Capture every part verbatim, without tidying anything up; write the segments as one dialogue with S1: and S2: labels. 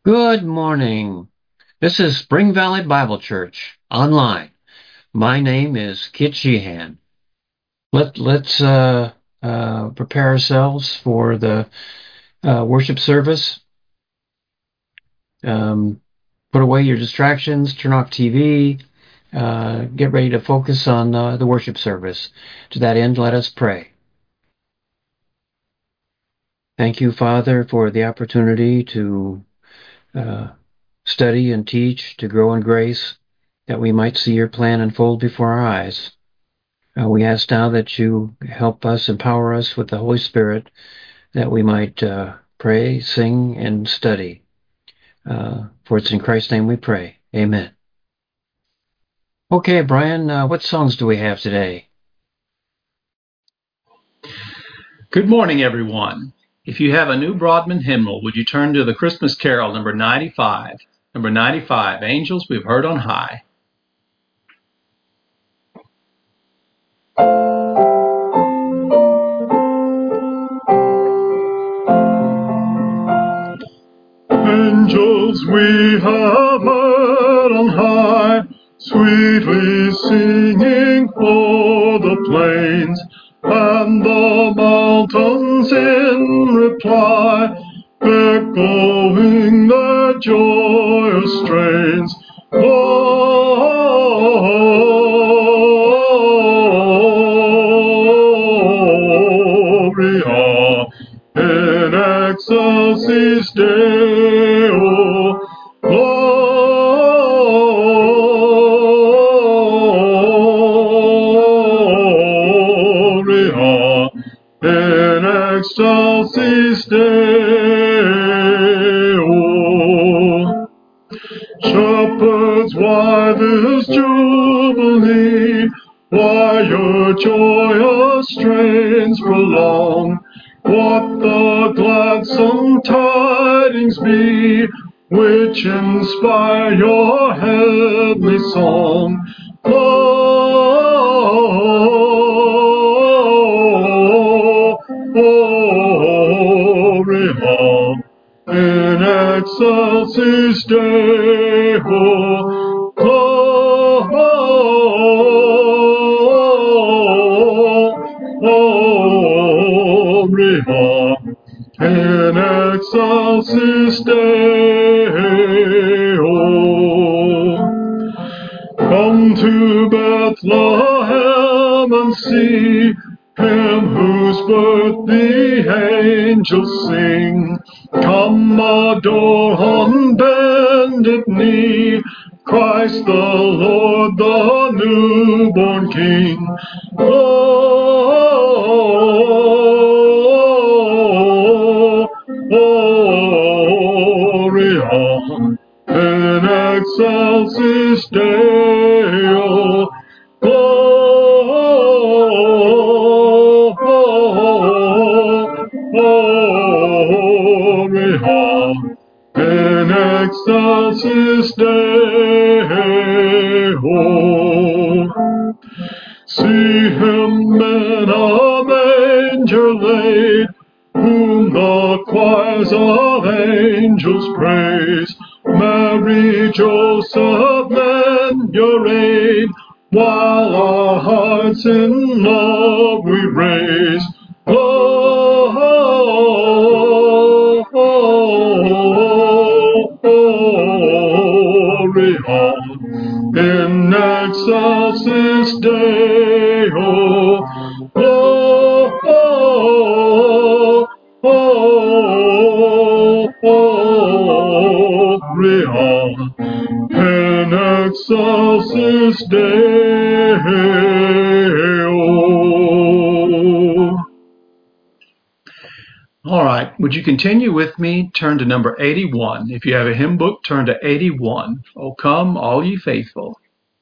S1: Good morning. This is Spring Valley Bible Church online. My name is Kit Sheehan. Let let's uh, uh, prepare ourselves for the uh, worship service. Um, put away your distractions. Turn off T V. Uh, get ready to focus on uh, the worship service. To that end, let us pray. Thank you, Father, for the opportunity to uh, study and teach, to grow in grace, that we might see your plan unfold before our eyes. Uh, we ask now that you help us, empower us with the Holy Spirit, that we might uh, pray, sing, and study. Uh, for it's in Christ's name we pray. Amen. Okay, Brian, uh, what songs do we have today?
S2: Good morning, everyone. If you have a New Broadman hymnal, would you turn to the Christmas Carol, number ninety-five? Number ninety-five, Angels We've Heard on High.
S3: Angels we have heard on high, sweetly singing o'er the plains, and the mountains in reply, echoing their joyous strains. Gloria in excelsis Deo, Gloria in excelsis Deo. Shepherds, why this jubilee? Why your joyous strains prolong? What the gladsome tidings be, which inspire your heavenly song? Gloria in excelsis Deo, Gloria in excelsis Deo. Come to Bethlehem and see him whose birth the angels sing. Come adore on bended knee Christ the Lord, the newborn King. Gloria in excelsis Deo, Gloria in excelsis Deo. See him in a manger laid, whom the choirs of angels praise. Mary, Joseph, lend your aid, while our hearts in love we raise. Gloria in excelsis Deo, Gloria in excelsis Deo.
S2: All right, would you continue with me? Turn to number eighty-one. If you have a hymn book, turn to eighty-one. O come, all ye faithful.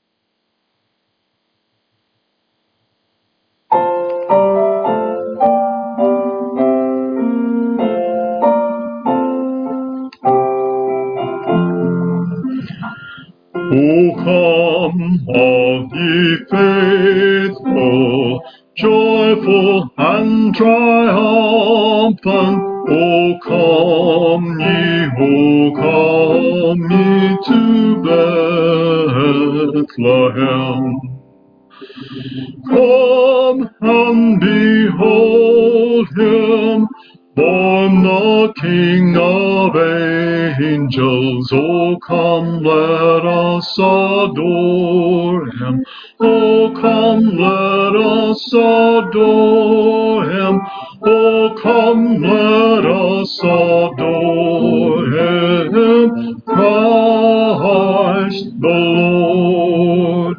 S3: O come, all ye faithful, joyful and triumphant. O come, ye come ye to Bethlehem. Come and behold him, born the King of angels. Oh, come, let us adore him. Oh, come, let us adore him. Oh, come, let us adore him, Christ the Lord.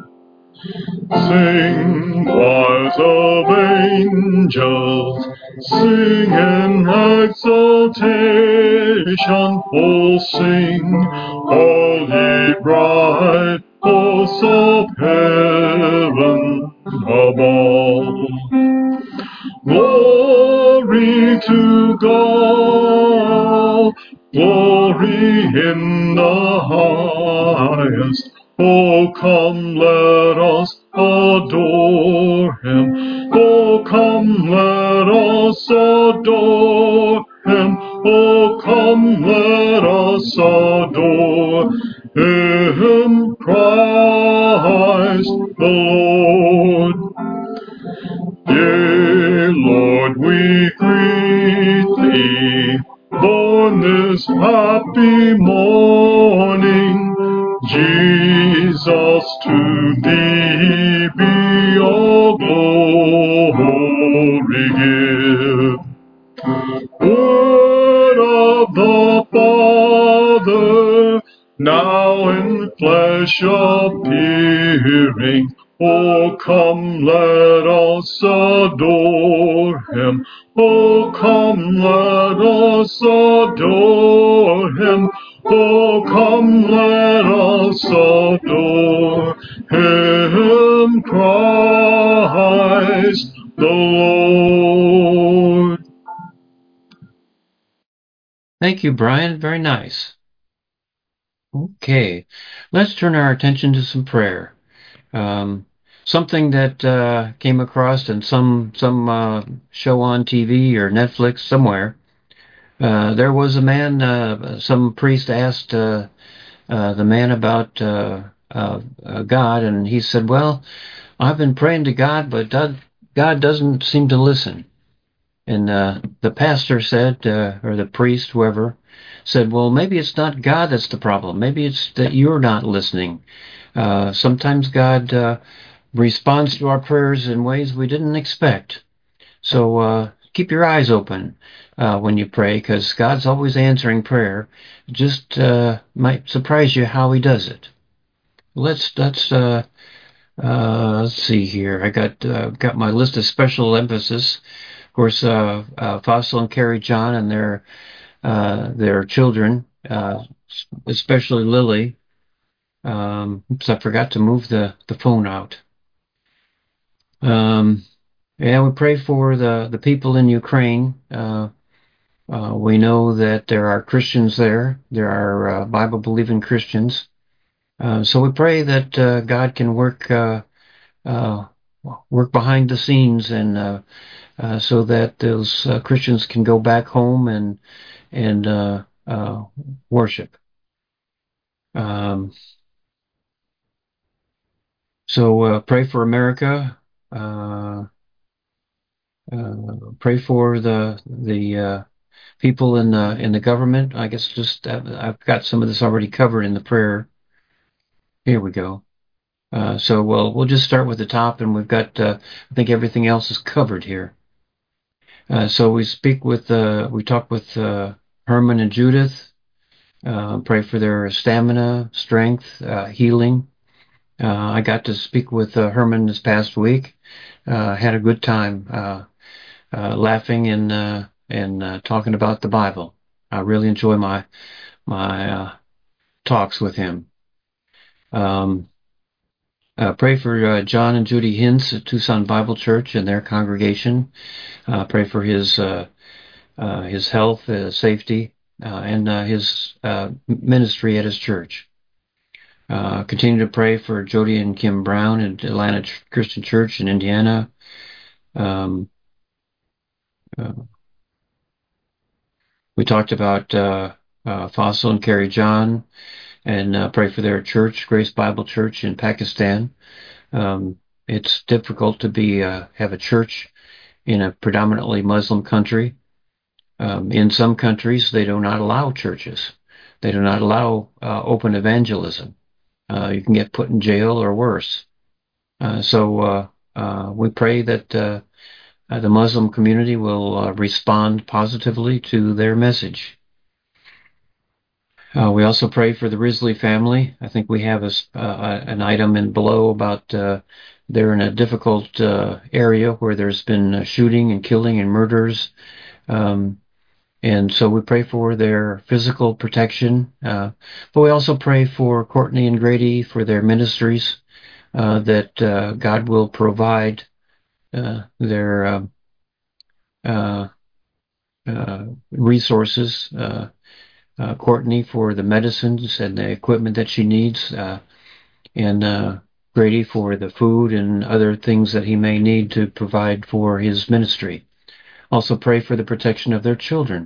S3: Sing, choirs of angels, sing in exultation, oh sing, all ye bright hosts of heaven above. Glory to God, glory in the highest. Oh, come, let us adore him. Oh, come, let us adore him. Oh, come, let us adore him, Christ the Lord. Yea, Lord, we greet thee, born this happy morning. Jesus, to thee be all glory give. Word of the Father, now in flesh appearing. Oh, come, let us adore him. Oh, come, let us adore him. Oh, come, let us adore him, Christ the Lord.
S1: Thank you, Brian. Very nice. Okay, let's turn our attention to some prayer. Um, something that uh, came across in some some uh, show on T V or Netflix somewhere. Uh, there was a man. Uh, some priest asked uh, uh, the man about uh, uh, uh, God, and he said, "Well, I've been praying to God, but God doesn't seem to listen." And uh, the pastor said, uh, or the priest, whoever, said, well, maybe it's not God that's the problem. Maybe it's that you're not listening. Uh, sometimes God uh, responds to our prayers in ways we didn't expect. So uh, keep your eyes open uh, when you pray, because God's always answering prayer. Just uh, might surprise you how he does it. Let's let's uh, uh, let's see here. I got uh, got my list of special emphasis. Of course, uh, uh, Fossil and Carrie John and their uh, their children, uh, especially Lily. Um, oops, I forgot to move the, the phone out. Um, yeah, we pray for the, the people in Ukraine. Uh, uh, we know that there are Christians there. There are uh, Bible-believing Christians. Uh, so we pray that uh, God can work uh, uh, work behind the scenes and uh, uh, so that those uh, Christians can go back home and and uh, uh, worship. Um, so uh, pray for America. Uh, uh, pray for the the uh, people in the in the government. I guess just uh, I've got some of this already covered in the prayer. Here we go. Uh, so well, we'll just start with the top, and we've got uh, I think everything else is covered here. Uh, so we speak with uh, we talk with uh, Herman and Judith. Uh, pray for their stamina, strength, uh, healing. Uh, I got to speak with uh, Herman this past week. Uh, had a good time uh, uh, laughing and uh, and uh, talking about the Bible. I really enjoy my my uh, talks with him. Um, uh, pray for uh, John and Judy Hintz at Tucson Bible Church and their congregation. Uh, pray for his uh, uh, his health, uh, safety, uh, and uh, his uh, ministry at his church. Uh, continue to pray for Jody and Kim Brown at Atlanta Ch- Christian Church in Indiana. Um, uh, we talked about uh, uh, Fossil and Carrie John, and uh, pray for their church, Grace Bible Church in Pakistan. Um, it's difficult to be uh, have a church in a predominantly Muslim country. Um, in some countries, they do not allow churches. They do not allow uh, open evangelism. Uh, you can get put in jail or worse. Uh, so uh, uh, we pray that uh, uh, the Muslim community will uh, respond positively to their message. Uh, we also pray for the Risley family. I think we have a, uh, an item in below about uh, they're in a difficult uh, area where there's been shooting and killing and murders. Um, and so we pray for their physical protection. Uh, but we also pray for Courtney and Grady for their ministries, uh, that uh, God will provide uh, their uh, uh, uh, resources. Uh, uh, Courtney for the medicines and the equipment that she needs, uh, and uh, Grady for the food and other things that he may need to provide for his ministry. Also pray for the protection of their children.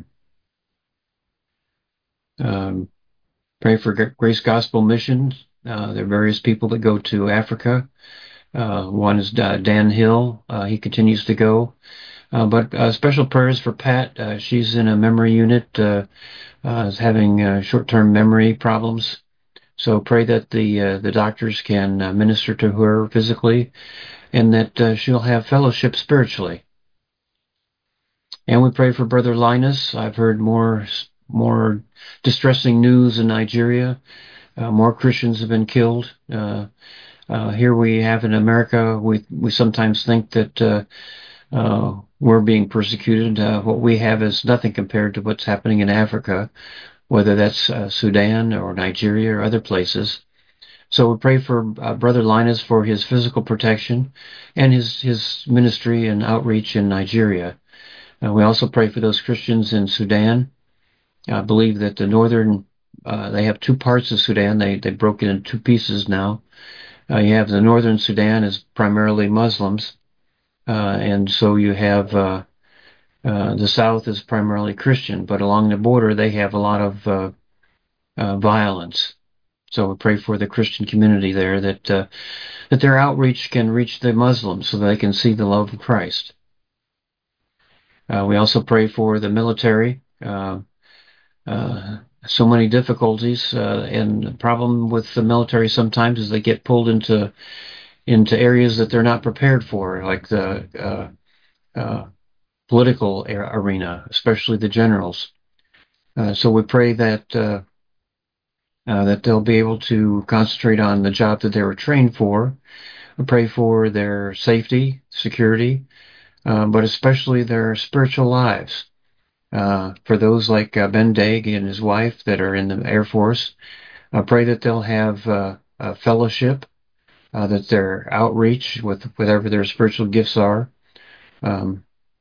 S1: Um, pray for Grace Gospel Missions. Uh, there are various people that go to Africa. Uh, one is uh, Dan Hill. Uh, he continues to go. Uh, but uh, special prayers for Pat. Uh, she's in a memory unit, uh, uh, is having uh, short-term memory problems. So pray that the uh, the doctors can uh, minister to her physically, and that uh, she'll have fellowship spiritually. And we pray for Brother Linus. I've heard more more distressing news in Nigeria. Uh, more Christians have been killed. Uh, uh, here we have in America, we we sometimes think that uh, uh, we're being persecuted. Uh, what we have is nothing compared to what's happening in Africa, whether that's uh, Sudan or Nigeria or other places. So we pray for uh, Brother Linus for his physical protection and his, his ministry and outreach in Nigeria. Uh, we also pray for those Christians in Sudan. I believe that the northern, uh, they have two parts of Sudan. They, they broke it into two pieces now. Uh, you have the northern Sudan is primarily Muslims, uh, and so you have uh, uh, the south is primarily Christian, but along the border they have a lot of uh, uh, violence. So we pray for the Christian community there that uh, that their outreach can reach the Muslims so that they can see the love of Christ. Uh, we also pray for the military. Uh, uh, so many difficulties, uh, and the problem with the military sometimes is they get pulled into into areas that they're not prepared for, like the uh, uh, political arena, especially the generals. Uh, so we pray that uh, uh, that they'll be able to concentrate on the job that they were trained for. We pray for their safety, security, uh, but especially their spiritual lives. Uh, for those like uh, Ben Daig and his wife that are in the Air Force, I pray that they'll have uh, a fellowship, uh, that their outreach with whatever their spiritual gifts are. Um,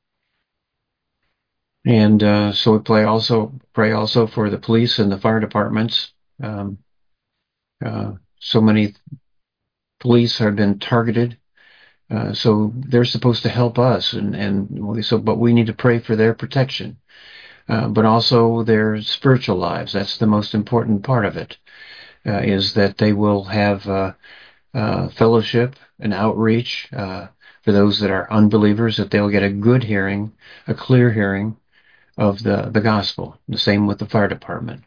S1: and uh, so we pray also pray also for the police and the fire departments. Um, uh, so many police have been targeted. Uh, so they're supposed to help us, and, and so, but we need to pray for their protection, uh, but also their spiritual lives. That's the most important part of it, uh, is that they will have uh, uh, fellowship and outreach uh, for those that are unbelievers, that they'll get a good hearing, a clear hearing of the, the gospel. The same with the fire department.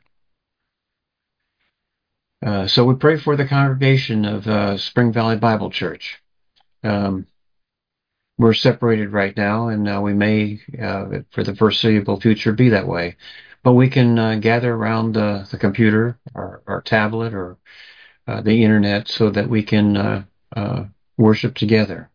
S1: Uh, so we pray for the congregation of uh, Spring Valley Bible Church. Um, We're separated right now, and uh, we may, uh, for the foreseeable future, be that way. But we can uh, gather around uh, the computer, or, or tablet, or uh, the internet, so that we can uh, uh, worship together.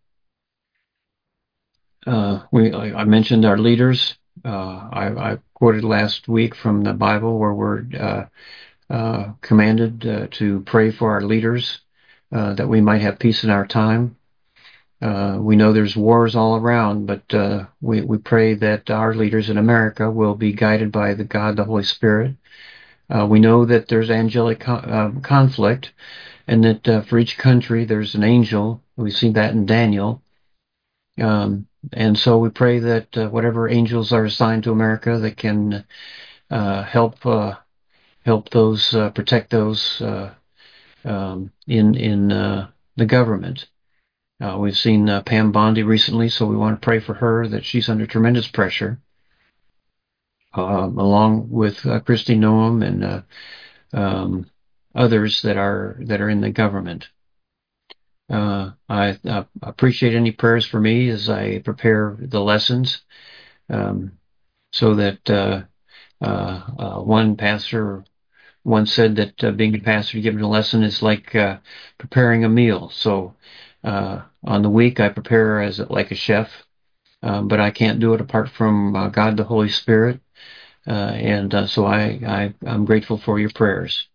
S1: Uh, we, I mentioned our leaders. Uh, I, I quoted last week from the Bible where we're uh, uh, commanded uh, to pray for our leaders, uh, that we might have peace in our time. Uh, we know there's wars all around, but uh, we, we pray that our leaders in America will be guided by the God, the Holy Spirit. Uh, we know that there's angelic co- uh, conflict, and that uh, for each country there's an angel. We see that in Daniel. Um, and so we pray that uh, whatever angels are assigned to America that can uh, help uh, help those, uh, protect those uh, um, in in uh, the government. Uh, we've seen uh, Pam Bondi recently, so we want to pray for her, that she's under tremendous pressure, um, along with uh, Kristi Noem and uh, um, others that are that are in the government. Uh, I uh, appreciate any prayers for me as I prepare the lessons, um, so that uh, uh, uh, one pastor once said that uh, being a pastor, giving a lesson is like uh, preparing a meal. So uh, on the week, I prepare as a, like a chef, um, but I can't do it apart from uh, God, the Holy Spirit. Uh, and uh, so I, I, I'm grateful for your prayers.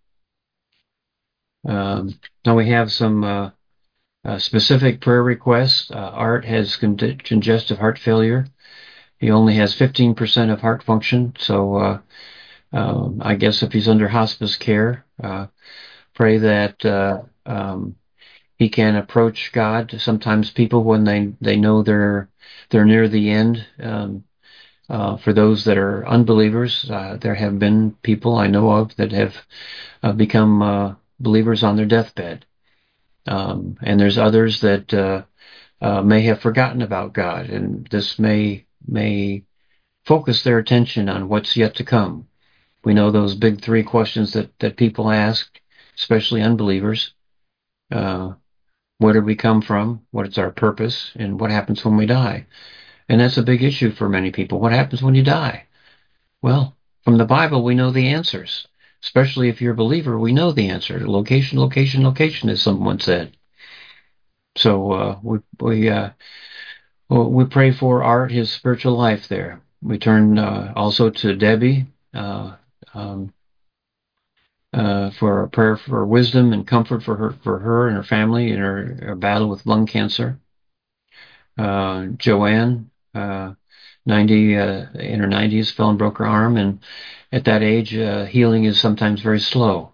S1: Um, now we have some uh, uh, specific prayer requests. Uh, Art has con- congestive heart failure. He only has fifteen percent of heart function, so uh, um, I guess if he's under hospice care, uh, pray that uh, um, he can approach God. Sometimes people, when they, they know they're they're near the end, um, uh, for those that are unbelievers, uh, there have been people I know of that have uh, become uh, believers on their deathbed. Um, and there's others that uh, uh, may have forgotten about God, and this may may focus their attention on what's yet to come. We know those big three questions that, that people ask, especially unbelievers. Uh, where did we come from? What is our purpose? And what happens when we die? And that's a big issue for many people. What happens when you die? Well, from the Bible, we know the answers. Especially if you're a believer, we know the answer. Location, location, location, as someone said. So uh, we we uh, we pray for Art, his spiritual life there. We turn uh, also to Debbie uh, um, uh, for a prayer for wisdom and comfort for her, for her and her family in her, her battle with lung cancer. Uh, Joanne, uh, ninety uh, in her nineties, fell and broke her arm, and at that age, uh, healing is sometimes very slow.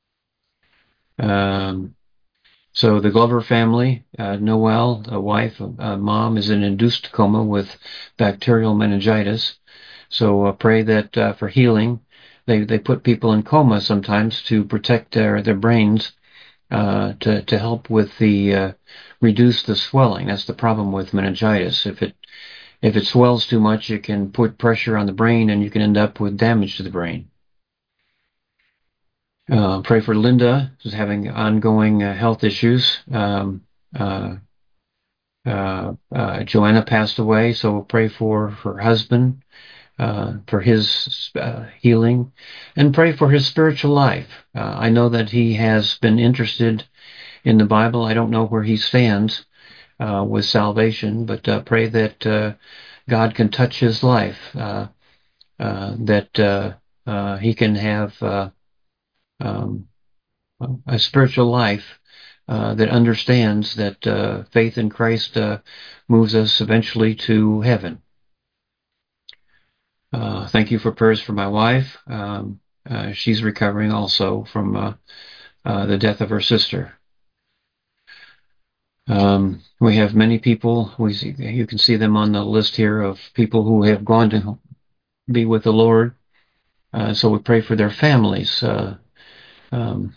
S1: Um, so the Glover family, uh, Noelle, a wife, a mom, is in induced coma with bacterial meningitis. So uh, pray that uh, for healing. They they put people in coma sometimes to protect their their brains, uh, to to help with the uh, reduce the swelling. That's the problem with meningitis. If it if it swells too much, it can put pressure on the brain, and you can end up with damage to the brain. Uh, pray for Linda, who's having ongoing uh, health issues. Um, uh, uh, uh, Joanna passed away, so we'll pray for her husband, uh, for his uh, healing, and pray for his spiritual life. Uh, I know that he has been interested in the Bible. I don't know where he stands uh, with salvation, but uh, pray that uh, God can touch his life, uh, uh, that uh, uh, he can have uh, um, a spiritual life uh, that understands that uh, faith in Christ uh, moves us eventually to heaven. Uh, thank you for prayers for my wife. Um, uh, she's recovering also from uh, uh, the death of her sister. Um, we have many people. We see, you can see them on the list here of people who have gone to be with the Lord. Uh, so we pray for their families. Uh, um,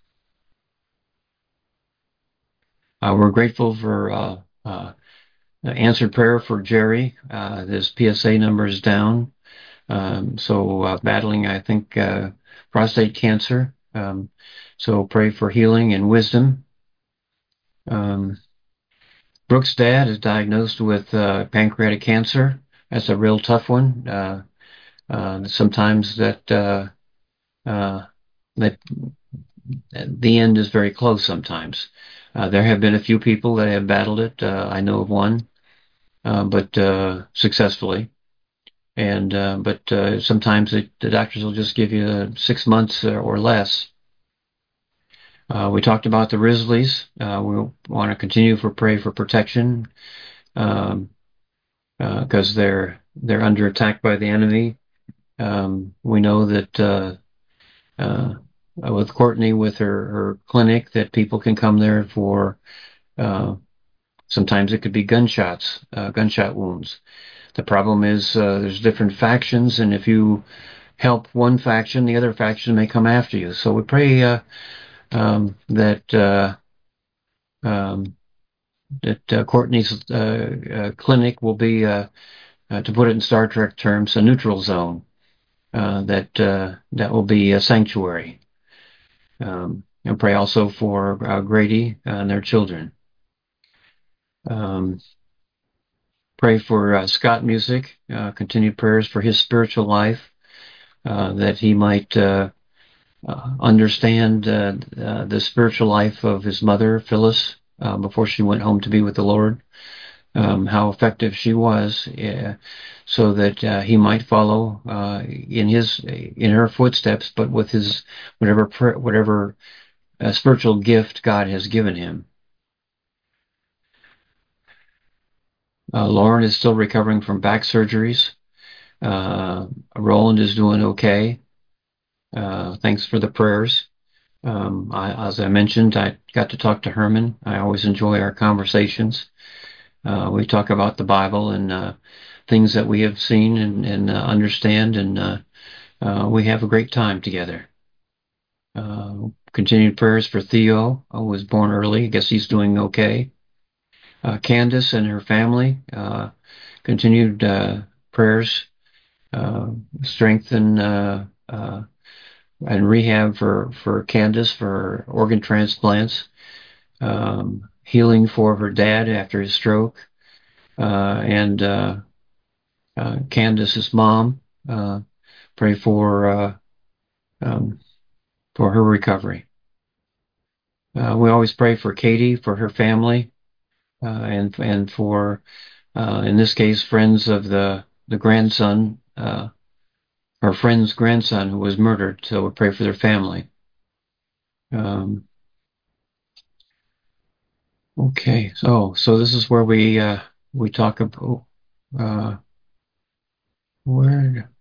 S1: uh, we're grateful for uh, uh, answered prayer for Jerry. Uh, his P S A number is down. Um, so uh, battling, I think, uh, prostate cancer. Um, so pray for healing and wisdom. Um, Brooke's dad is diagnosed with uh, pancreatic cancer. That's a real tough one. Uh, uh, sometimes that uh, uh, that the end is very close. Sometimes uh, there have been a few people that have battled it. Uh, I know of one, uh, but uh, successfully. And uh, but uh, sometimes it, the doctors will just give you six months or less. Uh, we talked about the Risleys. Uh, we want to continue for pray for protection, um, because uh, they're they're under attack by the enemy. Um, we know that uh, uh, with Courtney, with her, her clinic, that people can come there for. Uh, sometimes it could be gunshots, uh, gunshot wounds. The problem is uh, there's different factions, and if you help one faction, the other faction may come after you. So we pray uh, um, that uh, um, that uh, Courtney's uh, uh, clinic will be, uh, uh, to put it in Star Trek terms, a neutral zone. Uh, that uh, that will be a sanctuary. Um, and pray also for uh, Grady and their children. Um, pray for uh, Scott Music. Uh, continued prayers for his spiritual life, uh, that he might uh, uh, understand uh, uh, the spiritual life of his mother, Phyllis, uh, before she went home to be with the Lord. Um, how effective she was, uh, so that uh, he might follow uh, in his in her footsteps, but with his whatever whatever uh, spiritual gift God has given him. Uh, Lauren is still recovering from back surgeries. Uh, Roland is doing okay. Uh, thanks for the prayers. Um, I, as I mentioned, I got to talk to Herman. I always enjoy our conversations. Uh, we talk about the Bible and uh, things that we have seen and, and uh, understand, and uh, uh, we have a great time together. Uh, continued prayers for Theo, who was born early. I guess he's doing okay. Uh, Candace and her family, uh, continued uh, prayers, uh, strengthen uh, uh, and rehab for, for Candace for organ transplants, um, healing for her dad after his stroke, uh, and uh, uh, Candace's mom. Uh, pray for uh, um, for her recovery. Uh, we always pray for Katie, for her family, uh, and and for uh, in this case friends of the the grandson, uh, her friend's grandson who was murdered. So we pray for their family. Um, okay, so so this is where we uh, we talk about uh, where.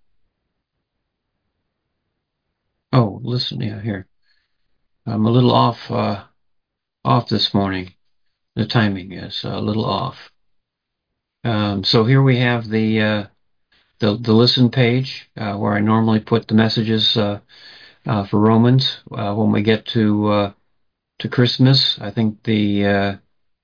S1: Oh, listen, yeah, here. I'm a little off uh, off this morning. The timing is a little off. Um, so here we have the uh, the, the listen page uh, where I normally put the messages uh, uh, for Romans. Uh, when we get to uh, to Christmas, I think the uh,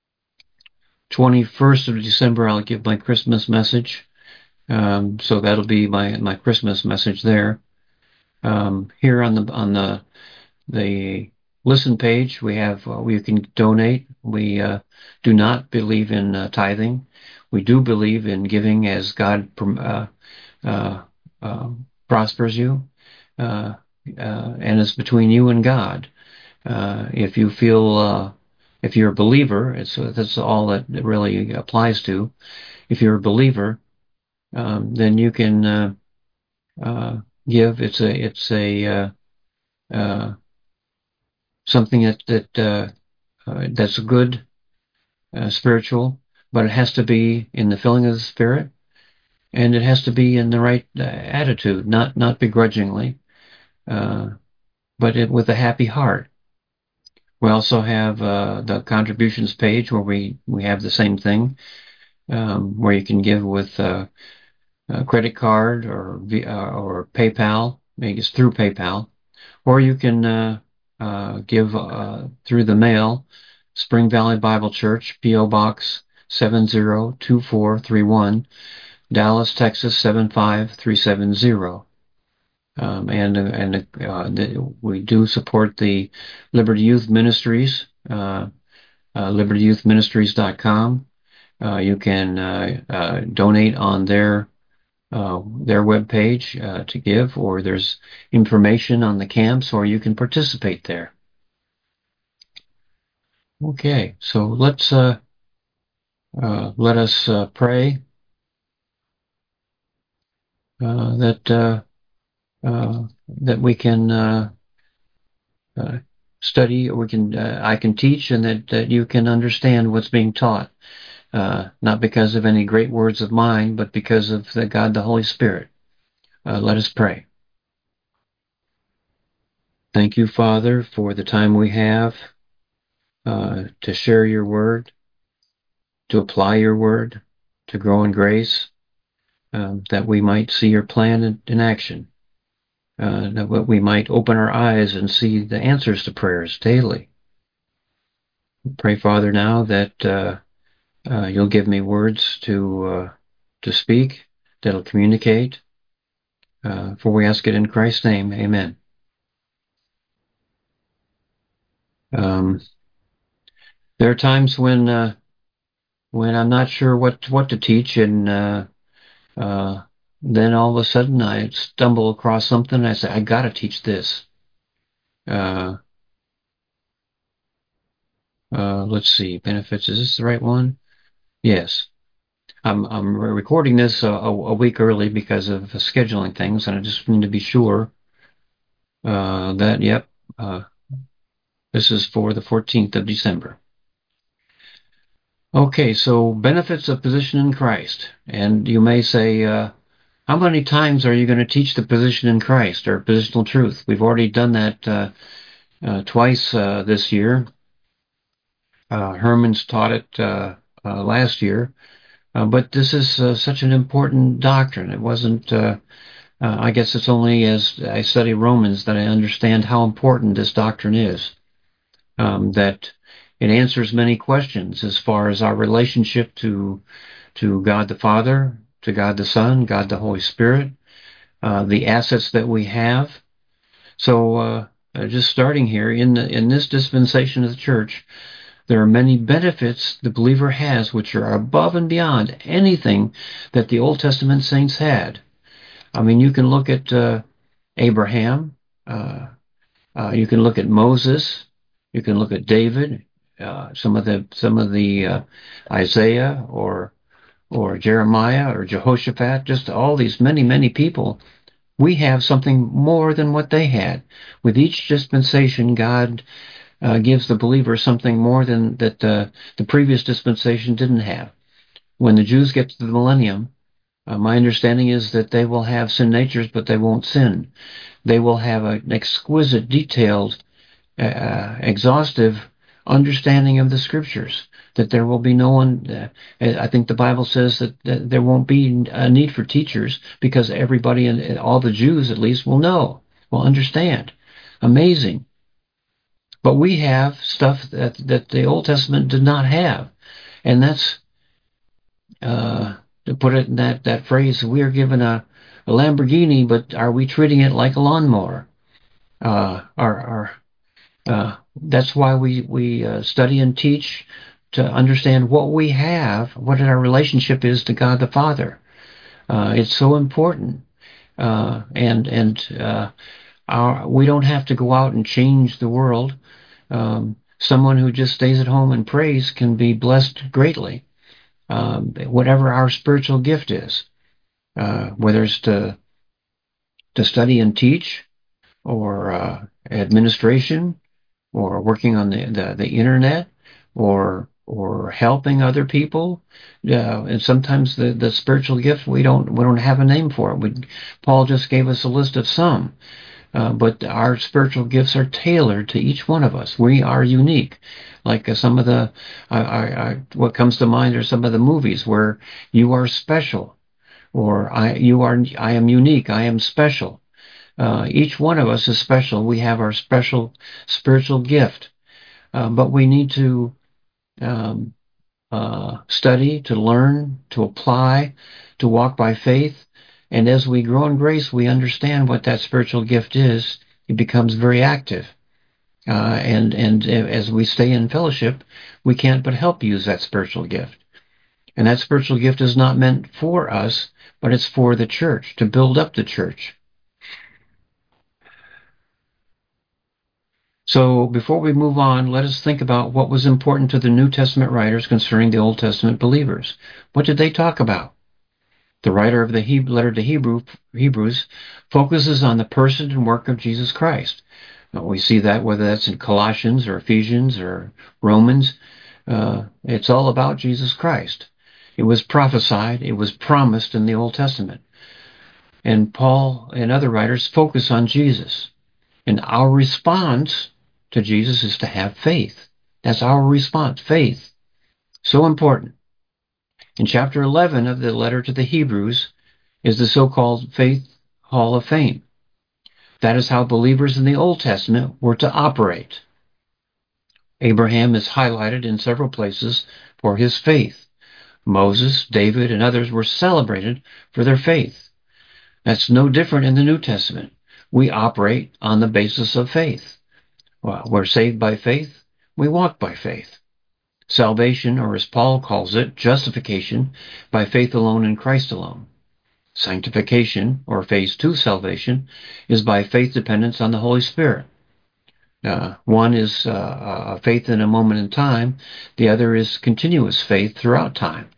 S1: twenty-first of December, I'll give my Christmas message. Um, so that'll be my my Christmas message there. Um, here on the on the the listen page, we have uh, we can donate. We uh, do not believe in uh, tithing. We do believe in giving as God uh, uh, uh, prospers you, uh, uh, and it's between you and God. Uh, if you feel, uh, if you're a believer, it's that's all that it really applies to. If you're a believer, um, then you can uh, uh, give. It's a it's a uh, uh, something that that uh, uh, that's good, uh, spiritual, but it has to be in the filling of the Spirit, and it has to be in the right uh, attitude, not not begrudgingly, uh, but it, with a happy heart. We also have uh, the contributions page where we, we have the same thing, um, where you can give with uh, a credit card or uh, or PayPal. Maybe it's through PayPal, or you can uh, uh, give uh, through the mail. Spring Valley Bible Church, P O Box seven zero two four three one, Dallas, Texas seven five three seven zero. Um, and and uh, the, we do support the Liberty Youth Ministries. Uh, uh, liberty youth ministries dot com. Uh, you can uh, uh, donate on their uh, their webpage uh, to give, or there's information on the camps, or you can participate there. Okay, so let's uh, uh, let us uh, pray uh, that uh, uh, that we can uh, uh, study, or we can uh, I can teach, and that, that you can understand what's being taught. Uh, not because of any great words of mine, but because of the God, the Holy Spirit. Uh, let us pray. Thank you, Father, for the time we have uh, to share your word, to apply your word, to grow in grace, um, that we might see your plan in, in action. uh, that we might open our eyes and see the answers to prayers daily. Pray, Father, now that uh, uh, you'll give me words to uh, to speak that'll communicate. Uh, for we ask it in Christ's name, amen. Um, there are times when uh, when I'm not sure what what to teach, and uh, uh, then all of a sudden I stumble across something, and I say, I got to teach this. Uh, uh, let's see, benefits. Is this the right one? Yes. I'm I'm recording this a, a week early because of scheduling things, and I just need to be sure uh, that, yep, uh, this is for the fourteenth of December. Okay, so benefits of position in Christ. And you may say, uh, how many times are you going to teach the position in Christ or positional truth? We've already done that uh, uh, twice uh, this year. Uh, Herman's taught it uh, uh, last year. Uh, but this is uh, such an important doctrine. It wasn't, uh, uh, I guess it's only as I study Romans that I understand how important this doctrine is. Um, that it answers many questions as far as our relationship to to God the Father, to God the Son, God the Holy Spirit, uh, the assets that we have. So uh, uh, just starting here, in the, in this dispensation of the church, there are many benefits the believer has which are above and beyond anything that the Old Testament saints had. I mean, you can look at uh, Abraham, uh, uh, you can look at Moses, you can look at David, uh, some of the some of the uh, Isaiah or or Jeremiah or Jehoshaphat, just all these many many people. We have something more than what they had. With each dispensation, God uh, gives the believer something more than that uh, the previous dispensation didn't have. When the Jews get to the millennium, uh, my understanding is that they will have sin natures, but they won't sin. They will have an exquisite, detailed, uh, exhaustive understanding of the Scriptures. That there will be no one. Uh, I think the Bible says that, that there won't be a need for teachers because everybody, and all the Jews at least, will know, will understand. Amazing. But we have stuff that, that the Old Testament did not have. And that's, uh, to put it in that, that phrase, we are given a, a Lamborghini, but are we treating it like a lawnmower? Uh, our, our, uh, that's why we, we uh, study and teach to understand what we have, what our relationship is to God the Father. Uh, it's so important. Uh, and and uh, our, we don't have to go out and change the world. Um, someone who just stays at home and prays can be blessed greatly. Um, whatever our spiritual gift is, uh, whether it's to to study and teach, or uh, administration, or working on the, the, the internet, or or helping other people, uh, and sometimes the, the spiritual gift we don't we don't have a name for it. We, Paul just gave us a list of some. Uh, but our spiritual gifts are tailored to each one of us. We are unique. Like uh, some of the, I, I, I, what comes to mind are some of the movies where you are special, or I, you are, I am unique, I am special. Uh, each one of us is special. We have our special spiritual gift, uh, but we need to um, uh, study, to learn, to apply, to walk by faith. And as we grow in grace, we understand what that spiritual gift is. It becomes very active. Uh, and, and as we stay in fellowship, we can't but help use that spiritual gift. And that spiritual gift is not meant for us, but it's for the church, to build up the church. So before we move on, let us think about what was important to the New Testament writers concerning the Old Testament believers. What did they talk about? The writer of the Hebrew, letter to Hebrew, Hebrews focuses on the person and work of Jesus Christ. Now, we see that whether that's in Colossians or Ephesians or Romans. Uh, it's all about Jesus Christ. It was prophesied, it was promised in the Old Testament. And Paul and other writers focus on Jesus. And our response to Jesus is to have faith. That's our response, faith. So important. In chapter eleven of the letter to the Hebrews is the so-called Faith Hall of Fame. That is how believers in the Old Testament were to operate. Abraham is highlighted in several places for his faith. Moses, David, and others were celebrated for their faith. That's no different in the New Testament. We operate on the basis of faith. Well, we're saved by faith. We walk by faith. Salvation, or as Paul calls it, justification, by faith alone in Christ alone. Sanctification, or phase two salvation, is by faith dependence on the Holy Spirit. Uh, one is uh, a faith in a moment in time. The other is continuous faith throughout time.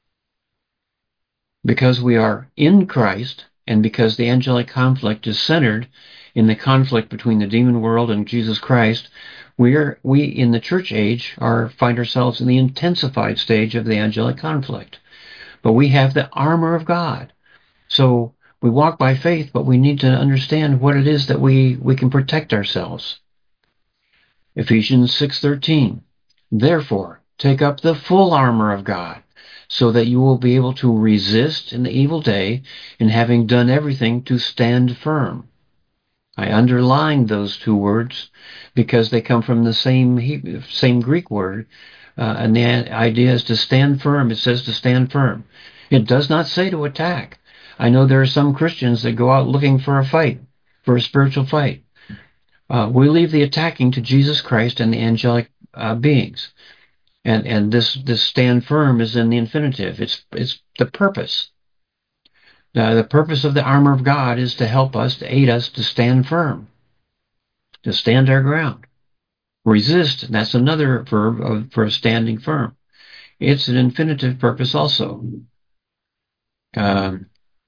S1: Because we are in Christ, and because the angelic conflict is centered in the conflict between the demon world and Jesus Christ, we are we in the church age are find ourselves in the intensified stage of the angelic conflict. But we have the armor of God. So we walk by faith, but we need to understand what it is that we, we can protect ourselves. Ephesians six thirteen. Therefore, take up the full armor of God, so that you will be able to resist in the evil day, and having done everything, to stand firm. I underlined those two words because they come from the same same Greek word, uh, and the idea is to stand firm. It says to stand firm. It does not say to attack. I know there are some Christians that go out looking for a fight, for a spiritual fight. Uh, we leave the attacking to Jesus Christ and the angelic uh, beings. And and this this stand firm is in the infinitive. It's it's the purpose. Uh, the purpose of the armor of God is to help us, to aid us to stand firm, to stand our ground. Resist, that's another verb of, for standing firm. It's an infinitive purpose also. Um,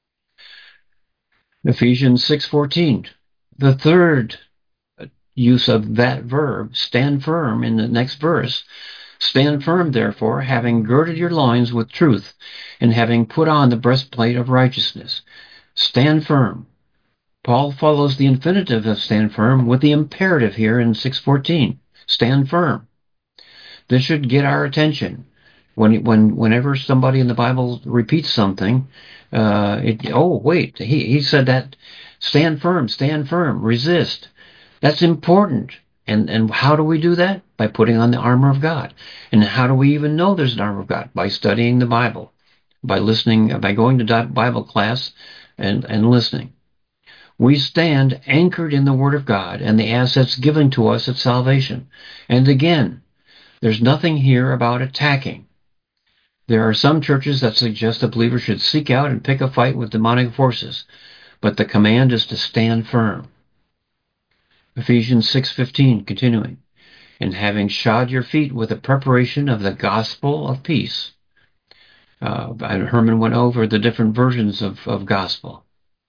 S1: Ephesians six fourteen. The third use of that verb, stand firm, in the next verse. Stand firm, therefore, having girded your loins with truth, and having put on the breastplate of righteousness. Stand firm. Paul follows the infinitive of stand firm with the imperative here in six fourteen. Stand firm. This should get our attention. When, when, whenever somebody in the Bible repeats something, uh, it, oh, wait, he, he said that. Stand firm, stand firm, resist. That's important. And and how do we do that? By putting on the armor of God. And how do we even know there's an armor of God? By studying the Bible, by listening, by going to Bible class and, and listening. We stand anchored in the Word of God and the assets given to us at salvation. And again, there's nothing here about attacking. There are some churches that suggest a believer should seek out and pick a fight with demonic forces, but the command is to stand firm. Ephesians six fifteen, continuing, and having shod your feet with the preparation of the gospel of peace. Uh, Herman went over the different versions of, of gospel.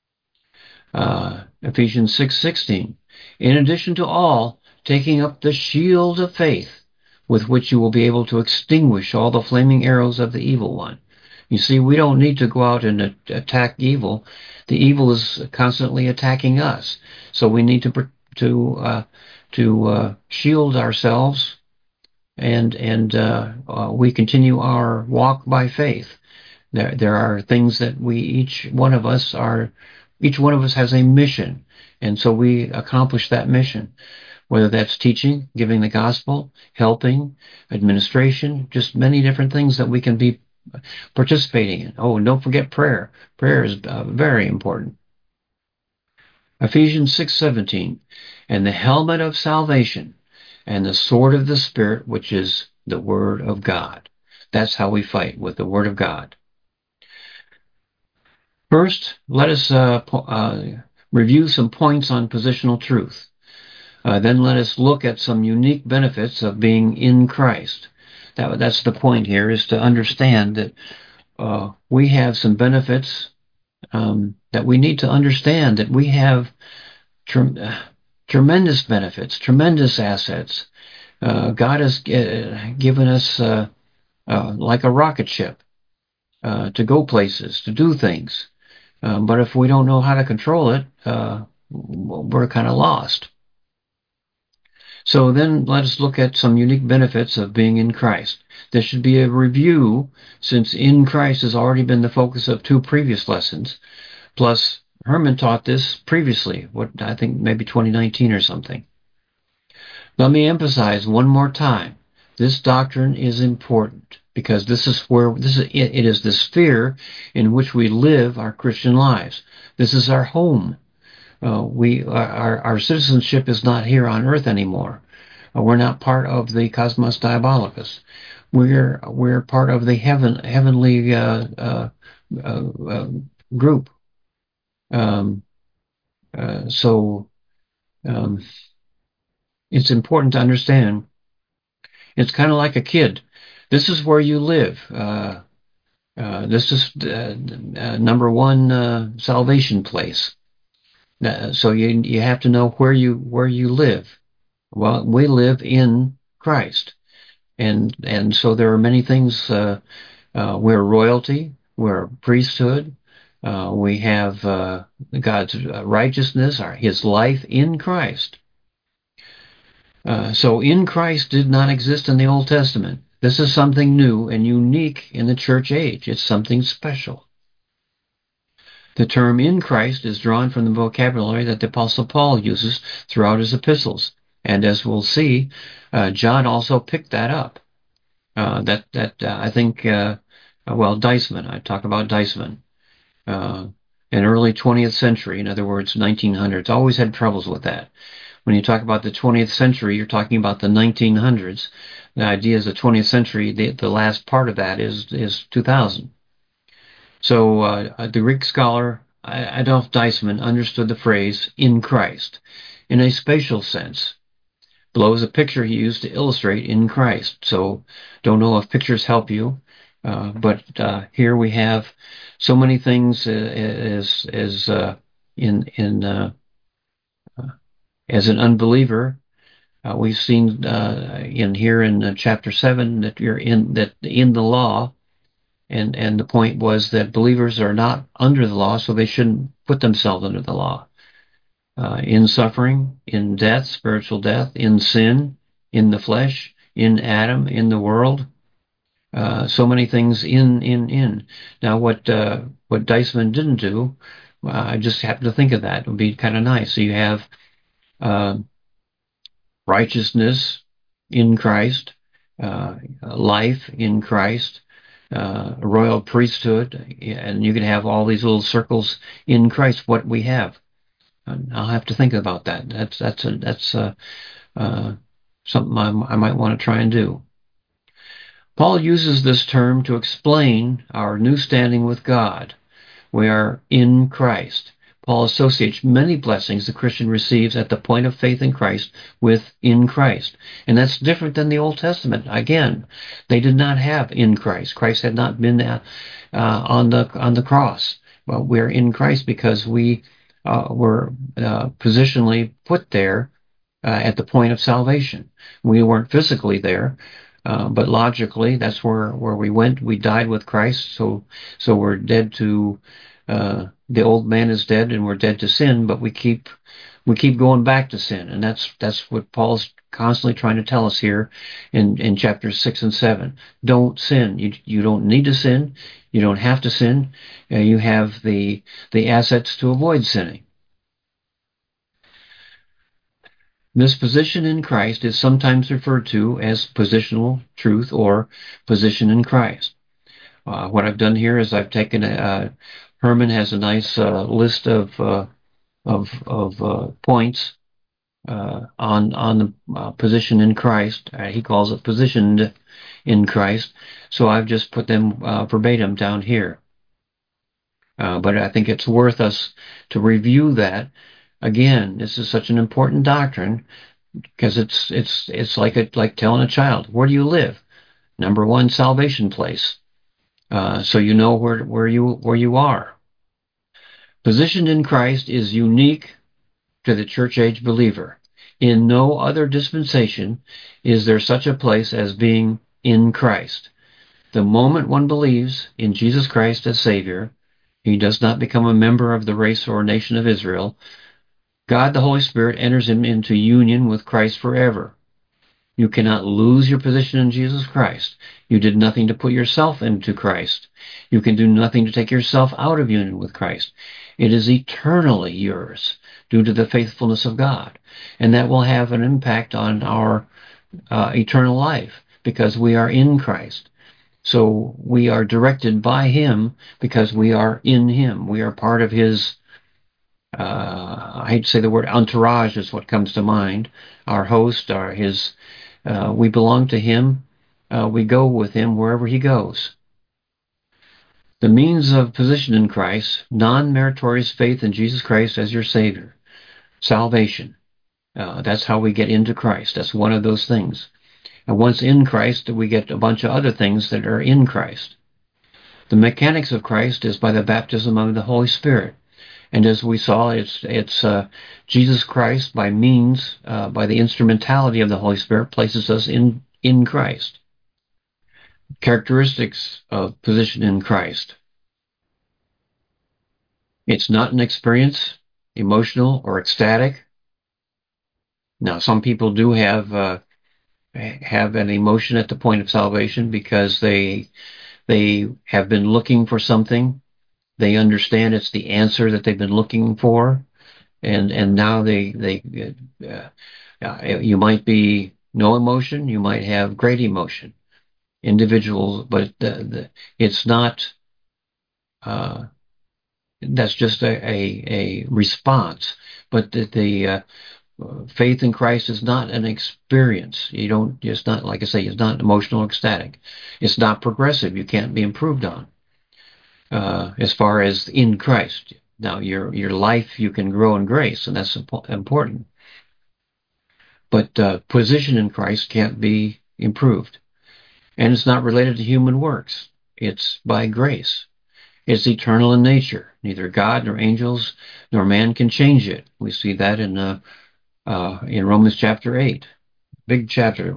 S1: Uh, Ephesians six sixteen, in addition to all, taking up the shield of faith, with which you will be able to extinguish all the flaming arrows of the evil one. You see, we don't need to go out and attack evil. The evil is constantly attacking us. So we need to to uh, to uh, shield ourselves, and and uh, uh, we continue our walk by faith. There there are things that we each one of us are each one of us has a mission, and so we accomplish that mission. Whether that's teaching, giving the gospel, helping, administration, just many different things that we can be participating in. Oh, and don't forget prayer. Prayer is uh, very important. Ephesians six seventeen, and the helmet of salvation, and the sword of the Spirit, which is the Word of God. That's how we fight, with the Word of God. First, let us uh, po- uh, review some points on positional truth. Uh, then let us look at some unique benefits of being in Christ. That, that's the point here, is to understand that uh, we have some benefits um, that we need to understand, that we have tre- uh, tremendous benefits, tremendous assets. Uh, God has uh, given us uh, uh, like a rocket ship uh, to go places, to do things. Um, but if we don't know how to control it, uh, we're kind of lost. So then let us look at some unique benefits of being in Christ. This should be a review, since in Christ has already been the focus of two previous lessons, plus Herman taught this previously, what I think maybe twenty nineteen or something. Let me emphasize one more time. This doctrine is important because this is where this is, it is the sphere in which we live our Christian lives. This is our home. Uh, we our our citizenship is not here on earth anymore. Uh, we're not part of the Cosmos Diabolicus. We're we're part of the heaven heavenly uh, uh, uh, uh, group. Um, uh, so um, it's important to understand. It's kind of like a kid. This is where you live. Uh, uh, this is uh, uh, number one uh, salvation place. Uh, so you you have to know where you where you live. Well, we live in Christ, and and so there are many things. Uh, uh, we're royalty. We're priesthood. Uh, we have uh, God's righteousness, our His life in Christ. Uh, so in Christ did not exist in the Old Testament. This is something new and unique in the church age. It's something special. The term in Christ is drawn from the vocabulary that the Apostle Paul uses throughout his epistles. And as we'll see, uh, John also picked that up. Uh, that that uh, I think, uh, well, Deisman, I talk about Deisman. Uh, in early twentieth century, in other words, nineteen hundreds, always had troubles with that. When you talk about the twentieth century, you're talking about the nineteen hundreds. The idea is the twentieth century, the, the last part of that is is two thousand. So uh, the Greek scholar Adolf Deisman understood the phrase in Christ in a spatial sense. Below is a picture he used to illustrate in Christ. So don't know if pictures help you, uh, but uh, here we have so many things as as uh, in in uh, as an unbeliever. Uh, we've seen uh, in here in uh, chapter seven that you're in that in the law, and and the point was that believers are not under the law, so they shouldn't put themselves under the law. Uh, in suffering, in death, spiritual death, in sin, in the flesh, in Adam, in the world, uh, so many things in in in. Now, what uh, what Deisman didn't do, uh, I just happened to think of that. It would be kind of nice. So you have uh, righteousness in Christ, uh, life in Christ, uh, royal priesthood, and you can have all these little circles in Christ. What we have. I'll have to think about that. That's that's a, that's a, uh, something I, I might want to try and do. Paul uses this term to explain our new standing with God. We are in Christ. Paul associates many blessings the Christian receives at the point of faith in Christ with in Christ. And that's different than the Old Testament. Again, they did not have in Christ. Christ had not been uh, on the on the cross. Well, we're in Christ because we Uh, were uh, positionally put there uh, at the point of salvation. We weren't physically there, uh, but logically, that's where, where we went. We died with Christ, so so we're dead to uh, the old man is dead, and we're dead to sin. But we keep we keep going back to sin, and that's that's what Paul's constantly trying to tell us here in in chapters six and seven. Don't sin. You you don't need to sin. You don't have to sin. Uh, you have the the assets to avoid sinning. This position in Christ is sometimes referred to as positional truth or position in Christ. Uh, what I've done here is I've taken a, uh, Herman has a nice uh, list of uh, of of uh, points uh, on on the uh, position in Christ. Uh, he calls it positioned in Christ. So I've just put them uh, verbatim down here. Uh, but I think it's worth us to review that. Again, this is such an important doctrine because it's it's it's like a, like telling a child, where do you live? Number one, salvation place. Uh, so you know where where you where you are. Positioned in Christ is unique to the church age believer. In no other dispensation is there such a place as being in Christ. The moment one believes in Jesus Christ as Savior, he does not become a member of the race or nation of Israel. God the Holy Spirit enters him into union with Christ forever. You cannot lose your position in Jesus Christ. You did nothing to put yourself into Christ. You can do nothing to take yourself out of union with Christ. It is eternally yours due to the faithfulness of God. And that will have an impact on our uh, eternal life because we are in Christ. So we are directed by Him because we are in Him. We are part of His, uh, I hate to say the word entourage is what comes to mind. Our host, our His, uh, we belong to Him. Uh, we go with Him wherever He goes. The means of position in Christ, non-meritorious faith in Jesus Christ as your Savior. Salvation. Uh, that's how we get into Christ. That's one of those things. And once in Christ, we get a bunch of other things that are in Christ. The mechanics of Christ is by the baptism of the Holy Spirit. And as we saw, it's it's uh, Jesus Christ by means, uh, by the instrumentality of the Holy Spirit, places us in, in Christ. Characteristics of position in Christ. It's not an experience, emotional or ecstatic. Now, some people do have uh, have an emotion at the point of salvation because they they have been looking for something. They understand it's the answer that they've been looking for, and and now they they uh, uh, you might be no emotion, you might have great emotion, individuals, but the, the, it's not. Uh, that's just a, a, a response, but the, the uh, faith in Christ is not an experience. You don't. It's not, like I say, it's not emotional, ecstatic. It's not progressive. You can't be improved on. Uh, as far as in Christ, now your your life you can grow in grace, and that's important. But uh, position in Christ can't be improved, and it's not related to human works. It's by grace. It's eternal in nature. Neither God nor angels nor man can change it. We see that in uh, uh, in Romans chapter eight, big chapter.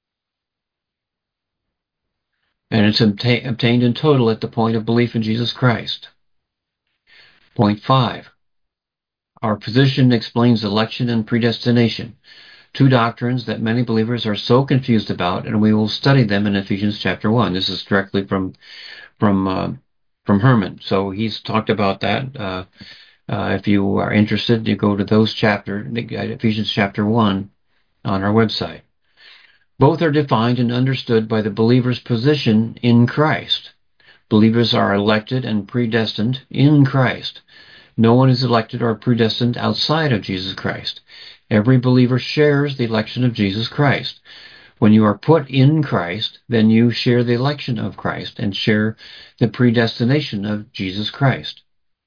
S1: And it's obta- obtained in total at the point of belief in Jesus Christ. Point five. Our position explains election and predestination, two doctrines that many believers are so confused about, and we will study them in Ephesians chapter one. This is directly from from uh, from Herman. So he's talked about that. Uh, uh, if you are interested, you go to those chapters, Ephesians chapter one, on our website. Both are defined and understood by the believer's position in Christ. Believers are elected and predestined in Christ. No one is elected or predestined outside of Jesus Christ. Every believer shares the election of Jesus Christ. When you are put in Christ, then you share the election of Christ and share the predestination of Jesus Christ.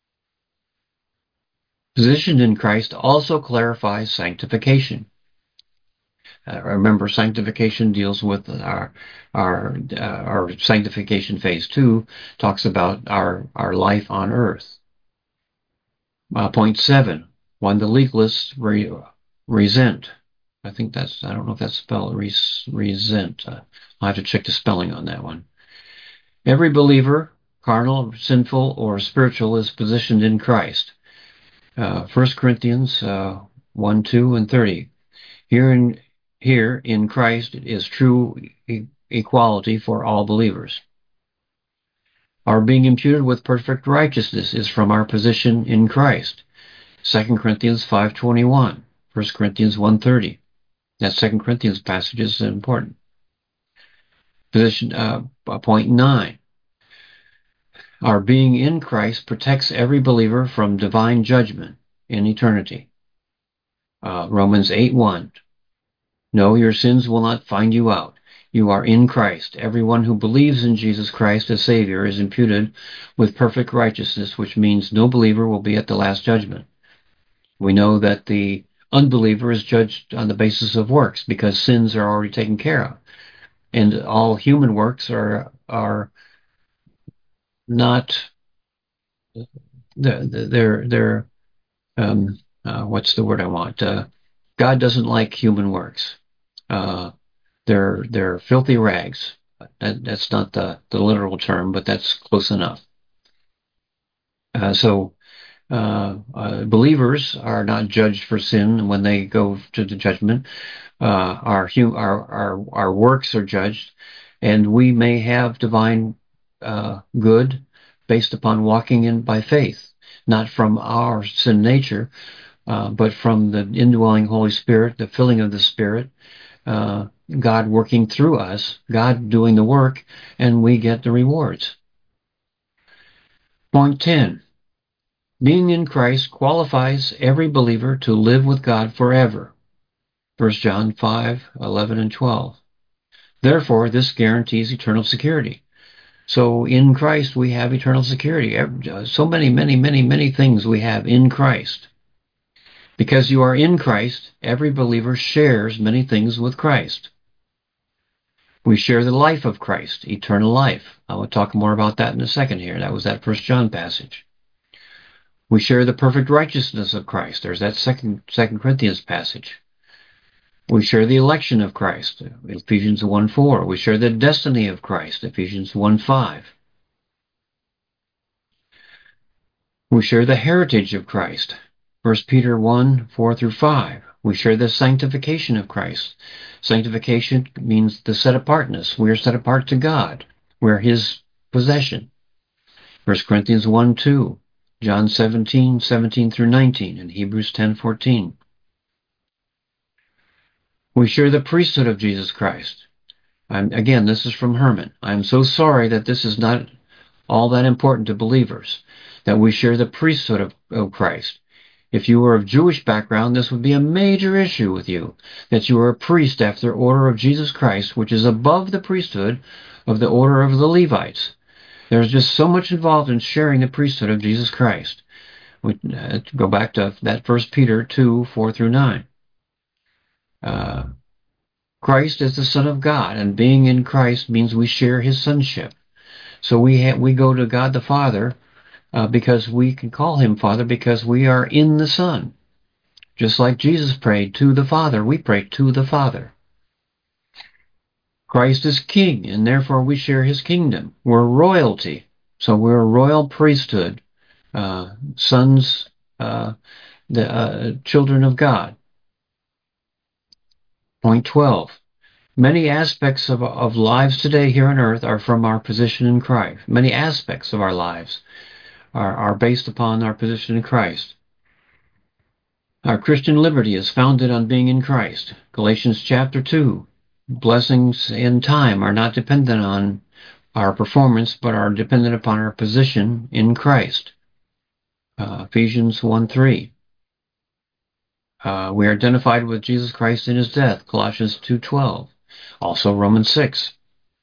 S1: Position in Christ also clarifies sanctification. Uh, remember, sanctification deals with our our uh, our sanctification phase two talks about our our life on earth. Uh, point seven, when the legalists re- resent. I think that's, I don't know if that's spelled res- resent. Uh, I'll have to check the spelling on that one. Every believer, carnal, sinful, or spiritual, is positioned in Christ. Uh, First Corinthians uh, one, two, and thirty. Here in, here in Christ is true e- equality for all believers. Our being imputed with perfect righteousness is from our position in Christ. Second Corinthians five twenty-one, First Corinthians one thirty. That Second Corinthians passage is important. Position uh, point nine. Our being in Christ protects every believer from divine judgment in eternity. Uh, Romans eight one. No, your sins will not find you out. You are in Christ. Everyone who believes in Jesus Christ as Savior is imputed with perfect righteousness, which means no believer will be at the last judgment. We know that the unbeliever is judged on the basis of works because sins are already taken care of. And all human works are are not, they're they're um, uh, what's the word I want? Uh, God doesn't like human works. Uh, they're they're filthy rags. That, that's not the, the literal term, but that's close enough. Uh, so Uh, uh, believers are not judged for sin when they go to the judgment. Uh, our, our our our works are judged, and we may have divine uh, good based upon walking in by faith, not from our sin nature, uh, but from the indwelling Holy Spirit, the filling of the Spirit, uh, God working through us, God doing the work, and we get the rewards. Point ten. Being in Christ qualifies every believer to live with God forever. First John five, eleven, and twelve. Therefore, this guarantees eternal security. So in Christ, we have eternal security. So many, many, many, many things we have in Christ. Because you are in Christ, every believer shares many things with Christ. We share the life of Christ, eternal life. I will talk more about that in a second here. That was that First John passage. We share the perfect righteousness of Christ. There's that second, second Corinthians passage. We share the election of Christ, Ephesians one four. We share the destiny of Christ, Ephesians one five. We share the heritage of Christ, First Peter one four through five. We share the sanctification of Christ. Sanctification means the set-apartness. We are set apart to God. We're His possession. First Corinthians one two, John seventeen seventeen through nineteen, and Hebrews ten fourteen. We share the priesthood of Jesus Christ. I'm, again, this is from Herman. I'm so sorry that this is not all that important to believers, that we share the priesthood of, of Christ. If you were of Jewish background, this would be a major issue with you, that you are a priest after the order of Jesus Christ, which is above the priesthood of the order of the Levites. There's just so much involved in sharing the priesthood of Jesus Christ. We uh, go back to that First Peter two four through nine. Uh, Christ is the Son of God, and being in Christ means we share His sonship. So we ha- we go to God the Father uh, because we can call Him Father because we are in the Son. Just like Jesus prayed to the Father, we pray to the Father. Christ is King, and therefore we share His kingdom. We're royalty, so we're a royal priesthood, uh, sons, uh, the uh, children of God. Point twelve. Many aspects of, of lives today here on earth are from our position in Christ. Many aspects of our lives are, are based upon our position in Christ. Our Christian liberty is founded on being in Christ. Galatians chapter two. Blessings in time are not dependent on our performance, but are dependent upon our position in Christ. Uh, Ephesians one three. Uh, we are identified with Jesus Christ in His death. Colossians two twelve. Also Romans six.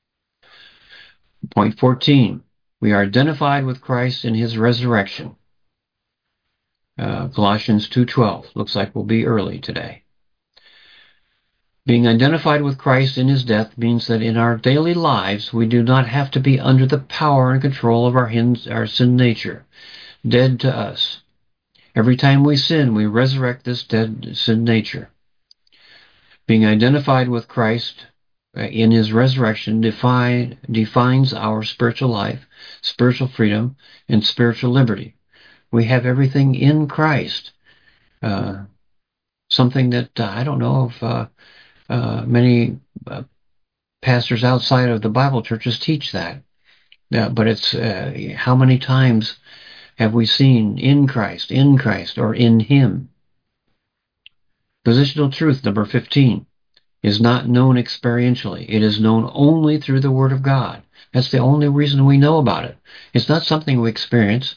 S1: Point fourteen. We are identified with Christ in His resurrection. Uh, Colossians two twelve. Looks like we'll be early today. Being identified with Christ in His death means that in our daily lives we do not have to be under the power and control of our, our sin nature, dead to us. Every time we sin, we resurrect this dead sin nature. Being identified with Christ in His resurrection define, defines our spiritual life, spiritual freedom, and spiritual liberty. We have everything in Christ. Uh, something that uh, I don't know if uh, uh, many uh, pastors outside of the Bible churches teach that. Uh, but it's uh, how many times have we seen in Christ, in Christ, or in Him? Positional truth number fifteen is not known experientially. It is known only through the Word of God. That's the only reason we know about it. It's not something we experience.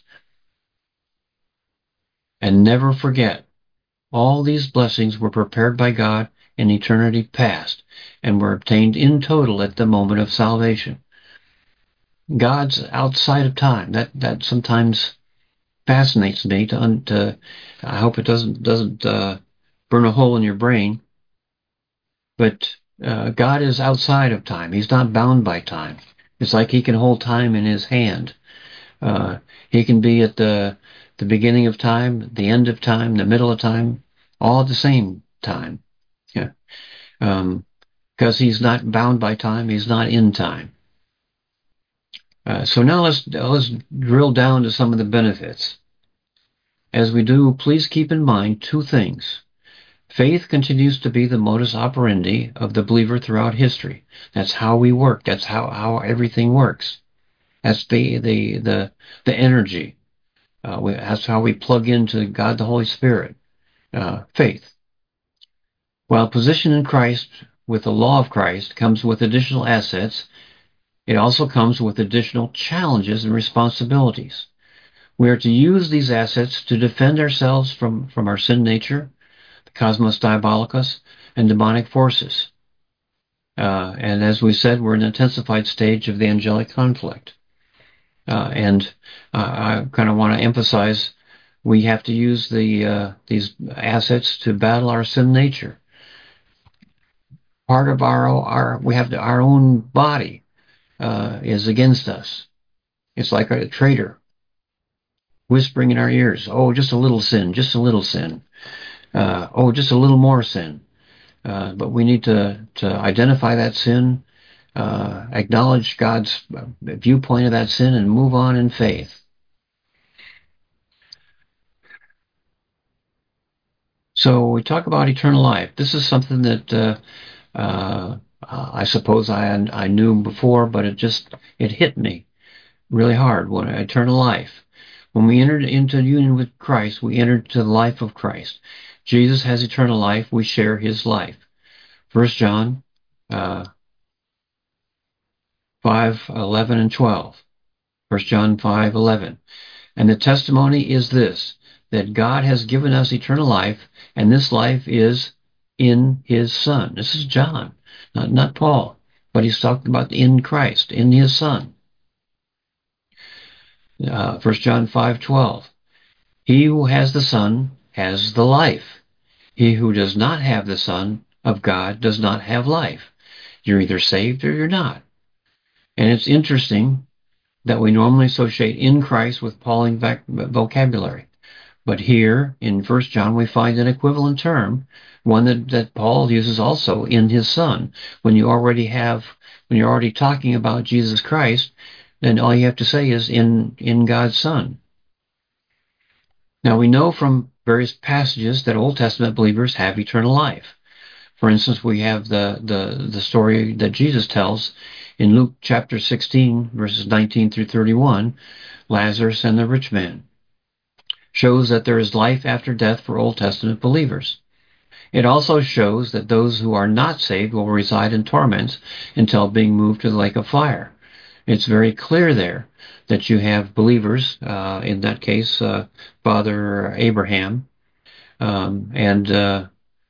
S1: And never forget, all these blessings were prepared by God in eternity past and were obtained in total at the moment of salvation. God's outside of time. That that sometimes fascinates me. To, to I hope it doesn't doesn't uh, burn a hole in your brain. But uh, God is outside of time. He's not bound by time. It's like He can hold time in His hand. Uh, he can be at the the beginning of time, the end of time, the middle of time, all at the same time. Yeah, um, because He's not bound by time. He's not in time. Uh, so now let's let's drill down to some of the benefits. As we do, please keep in mind two things. Faith continues to be the modus operandi of the believer throughout history. That's how we work. That's how, how everything works. That's the the the the energy. Uh, we, that's how we plug into God the Holy Spirit. Uh, faith. While position in Christ with the law of Christ comes with additional assets, it also comes with additional challenges and responsibilities. We are to use these assets to defend ourselves from, from our sin nature, the cosmos diabolicus, and demonic forces. Uh, and as we said, we're in an intensified stage of the angelic conflict. Uh, and uh, I kind of want to emphasize we have to use the uh, these assets to battle our sin nature. Part of our our we have to, our own body uh, is against us. It's like a traitor whispering in our ears, "Oh, just a little sin, just a little sin. Uh, oh, just a little more sin." Uh, but we need to to identify that sin, uh, acknowledge God's viewpoint of that sin, and move on in faith. So we talk about eternal life. This is something that uh, uh, I suppose I I knew before, but it just it hit me really hard. When eternal life, when we entered into union with Christ, we entered to the life of Christ. Jesus has eternal life. We share His life. First John uh, five eleven and twelve. First John five eleven. And the testimony is this, that God has given us eternal life, and this life is in His Son. This is John, not, not Paul, but he's talking about in Christ, in His Son. Uh, First John five twelve. He who has the Son has the life. He who does not have the Son of God does not have life. You're either saved or you're not. And it's interesting that we normally associate in Christ with Pauline vocabulary. But here in First John we find an equivalent term, one that, that Paul uses also in his Son. When you already have, when you're already talking about Jesus Christ, then all you have to say is in, in God's Son. Now we know from various passages that Old Testament believers have eternal life. For instance, we have the, the, the story that Jesus tells in Luke chapter sixteen, verses nineteen through thirty-one, Lazarus and the rich man. Shows that there is life after death for Old Testament believers. It also shows that those who are not saved will reside in torments until being moved to the lake of fire. It's very clear there that you have believers, uh, in that case, uh, Father Abraham, um, and uh,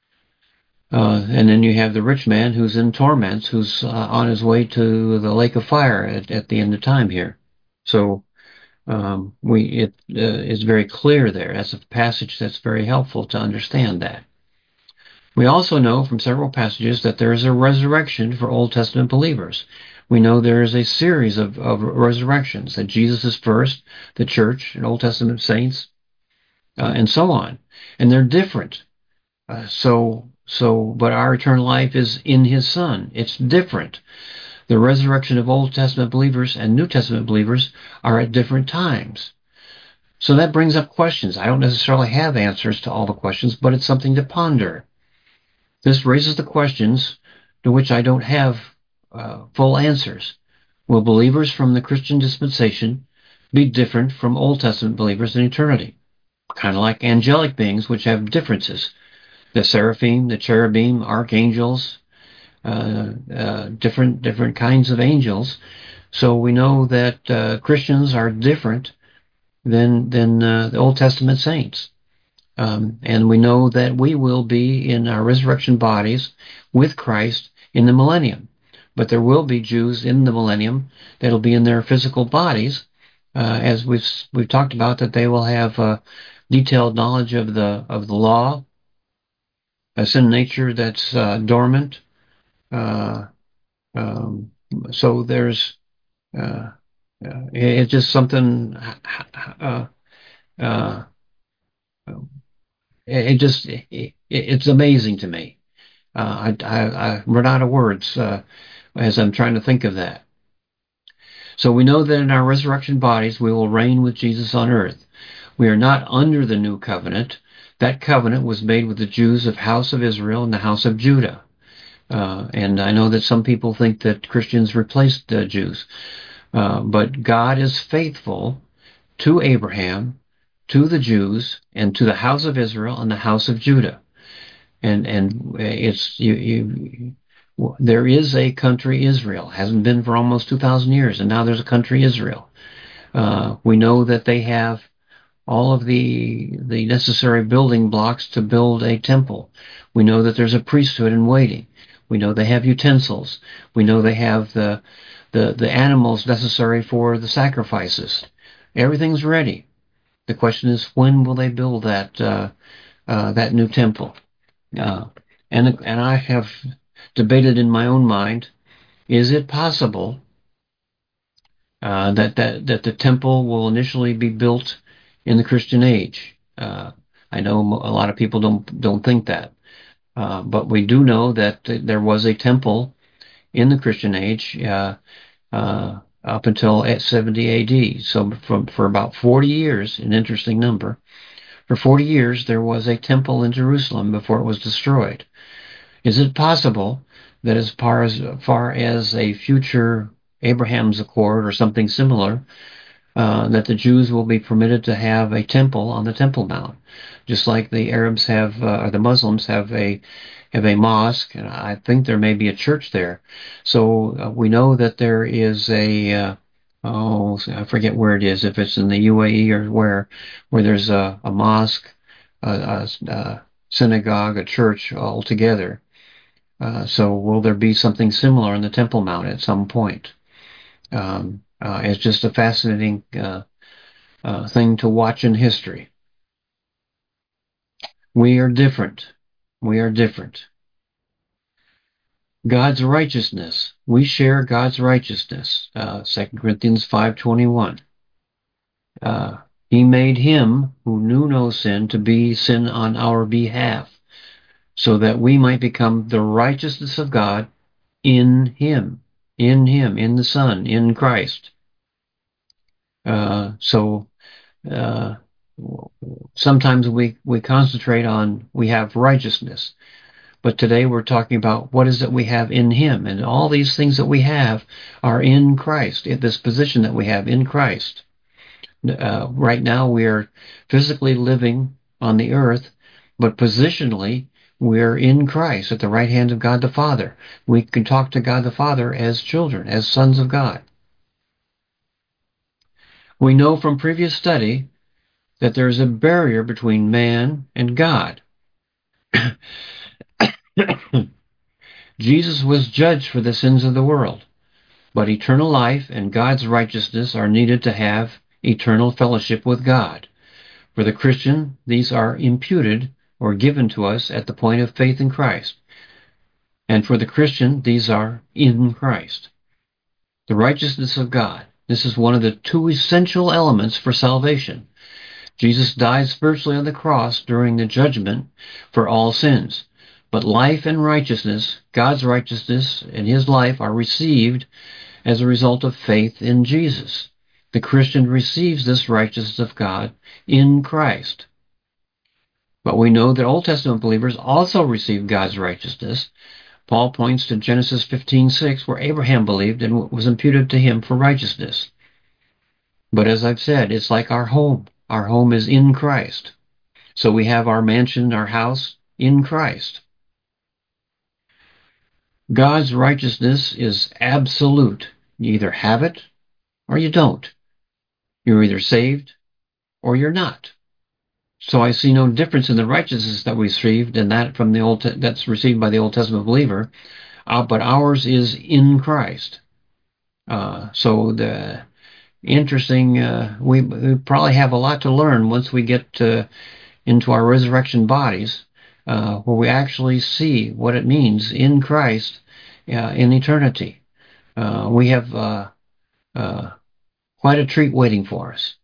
S1: uh, and then you have the rich man who's in torments, who's uh, on his way to the lake of fire at, at the end of time here. So Um, we it uh, is very clear there. That's a passage that's very helpful to understand that. We also know from several passages that there is a resurrection for Old Testament believers. We know there is a series of, of resurrections, that Jesus is first, the church, and Old Testament saints, uh, and so on. And they're different. Uh, so, so, but our eternal life is in His Son. It's different. The resurrection of Old Testament believers and New Testament believers are at different times. So that brings up questions. I don't necessarily have answers to all the questions, but it's something to ponder. This raises the questions to which I don't have uh, full answers. Will believers from the Christian dispensation be different from Old Testament believers in eternity? Kind of like angelic beings, which have differences. The seraphim, the cherubim, archangels, uh, uh, different different kinds of angels. So we know that uh, Christians are different than than uh, the Old Testament saints. Um, and we know that we will be in our resurrection bodies with Christ in the millennium. But there will be Jews in the millennium that'll be in their physical bodies, uh, as we've we've talked about, that they will have uh, detailed knowledge of the of the law, a sin nature that's uh, dormant. Uh, um, so there's uh, uh, it's just something. Uh, uh, It just, it, it's amazing to me. Uh, I, I, I run out of words uh, as I'm trying to think of that. So we know that in our resurrection bodies, we will reign with Jesus on earth. We are not under the new covenant. That covenant was made with the Jews of house of Israel and the house of Judah. Uh, and I know that some people think that Christians replaced the Jews. Uh, but God is faithful to Abraham, to the Jews, and to the house of Israel and the house of Judah. And and it's you, you there is a country Israel. Hasn't been for almost two thousand years, and now there's a country Israel. Uh, we know that they have all of the the necessary building blocks to build a temple. We know that there's a priesthood in waiting. We know they have utensils. We know they have the the, the animals necessary for the sacrifices. Everything's ready. The question is, when will they build that uh, uh, that new temple? Uh, and and I have debated in my own mind: is it possible uh, that that that the temple will initially be built in the Christian age? Uh, I know a lot of people don't don't think that, uh, but we do know that there was a temple in the Christian age uh, uh, up until seventy A D. So from for about forty years, an interesting number. For forty years, there was a temple in Jerusalem before it was destroyed. Is it possible that as far as, far as a future Abraham's Accord or something similar, uh, that the Jews will be permitted to have a temple on the Temple Mount, just like the Arabs have, uh, or the Muslims have a have a mosque, and I think there may be a church there. So uh, we know that there is a uh, oh, I forget where it is, if it's in the U A E or where, where there's a, a mosque, a, a, a synagogue, a church all together. Uh, so will there be something similar on the Temple Mount at some point? Um, uh, it's just a fascinating uh, uh, thing to watch in history. We are different. We are different. God's righteousness. We share God's righteousness. Uh, Second Corinthians five twenty-one. Uh, he made him who knew no sin to be sin on our behalf, so that we might become the righteousness of God in him, in him, in the Son, in Christ. Uh, so uh, sometimes we, we concentrate on we have righteousness. But today we're talking about what is it we have in him. And all these things that we have are in Christ, in this position that we have in Christ. Uh, right now we are physically living on the earth, but positionally we're in Christ at the right hand of God the Father. We can talk to God the Father as children, as sons of God. We know from previous study that there is a barrier between man and God. Jesus was judged for the sins of the world, but eternal life and God's righteousness are needed to have eternal fellowship with God. For the Christian, these are imputed or given to us at the point of faith in Christ. And for the Christian, these are in Christ. The righteousness of God. This is one of the two essential elements for salvation. Jesus died spiritually on the cross during the judgment for all sins. But life and righteousness, God's righteousness and his life, are received as a result of faith in Jesus. The Christian receives this righteousness of God in Christ. But we know that Old Testament believers also received God's righteousness. Paul points to Genesis fifteen six, where Abraham believed and was imputed to him for righteousness. But as I've said, it's like our home. Our home is in Christ. So we have our mansion, our house, in Christ. God's righteousness is absolute. You either have it or you don't. You're either saved or you're not. So I see no difference in the righteousness that we received and that from the old that's received by the Old Testament believer, uh, but ours is in Christ. Uh, so the interesting, uh, we, we probably have a lot to learn once we get to, into our resurrection bodies, uh, where we actually see what it means in Christ uh, in eternity. Uh, we have uh, uh, quite a treat waiting for us.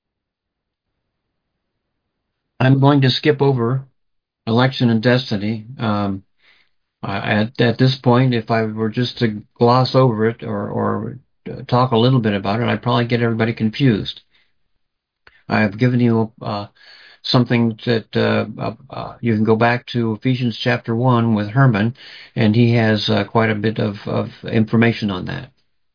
S1: I'm going to skip over election and destiny. Um, at, at this point, if I were just to gloss over it or, or talk a little bit about it, I'd probably get everybody confused. I have given you uh, something that uh, uh, uh, you can go back to Ephesians chapter one with Herman, and he has uh, quite a bit of, of information on that.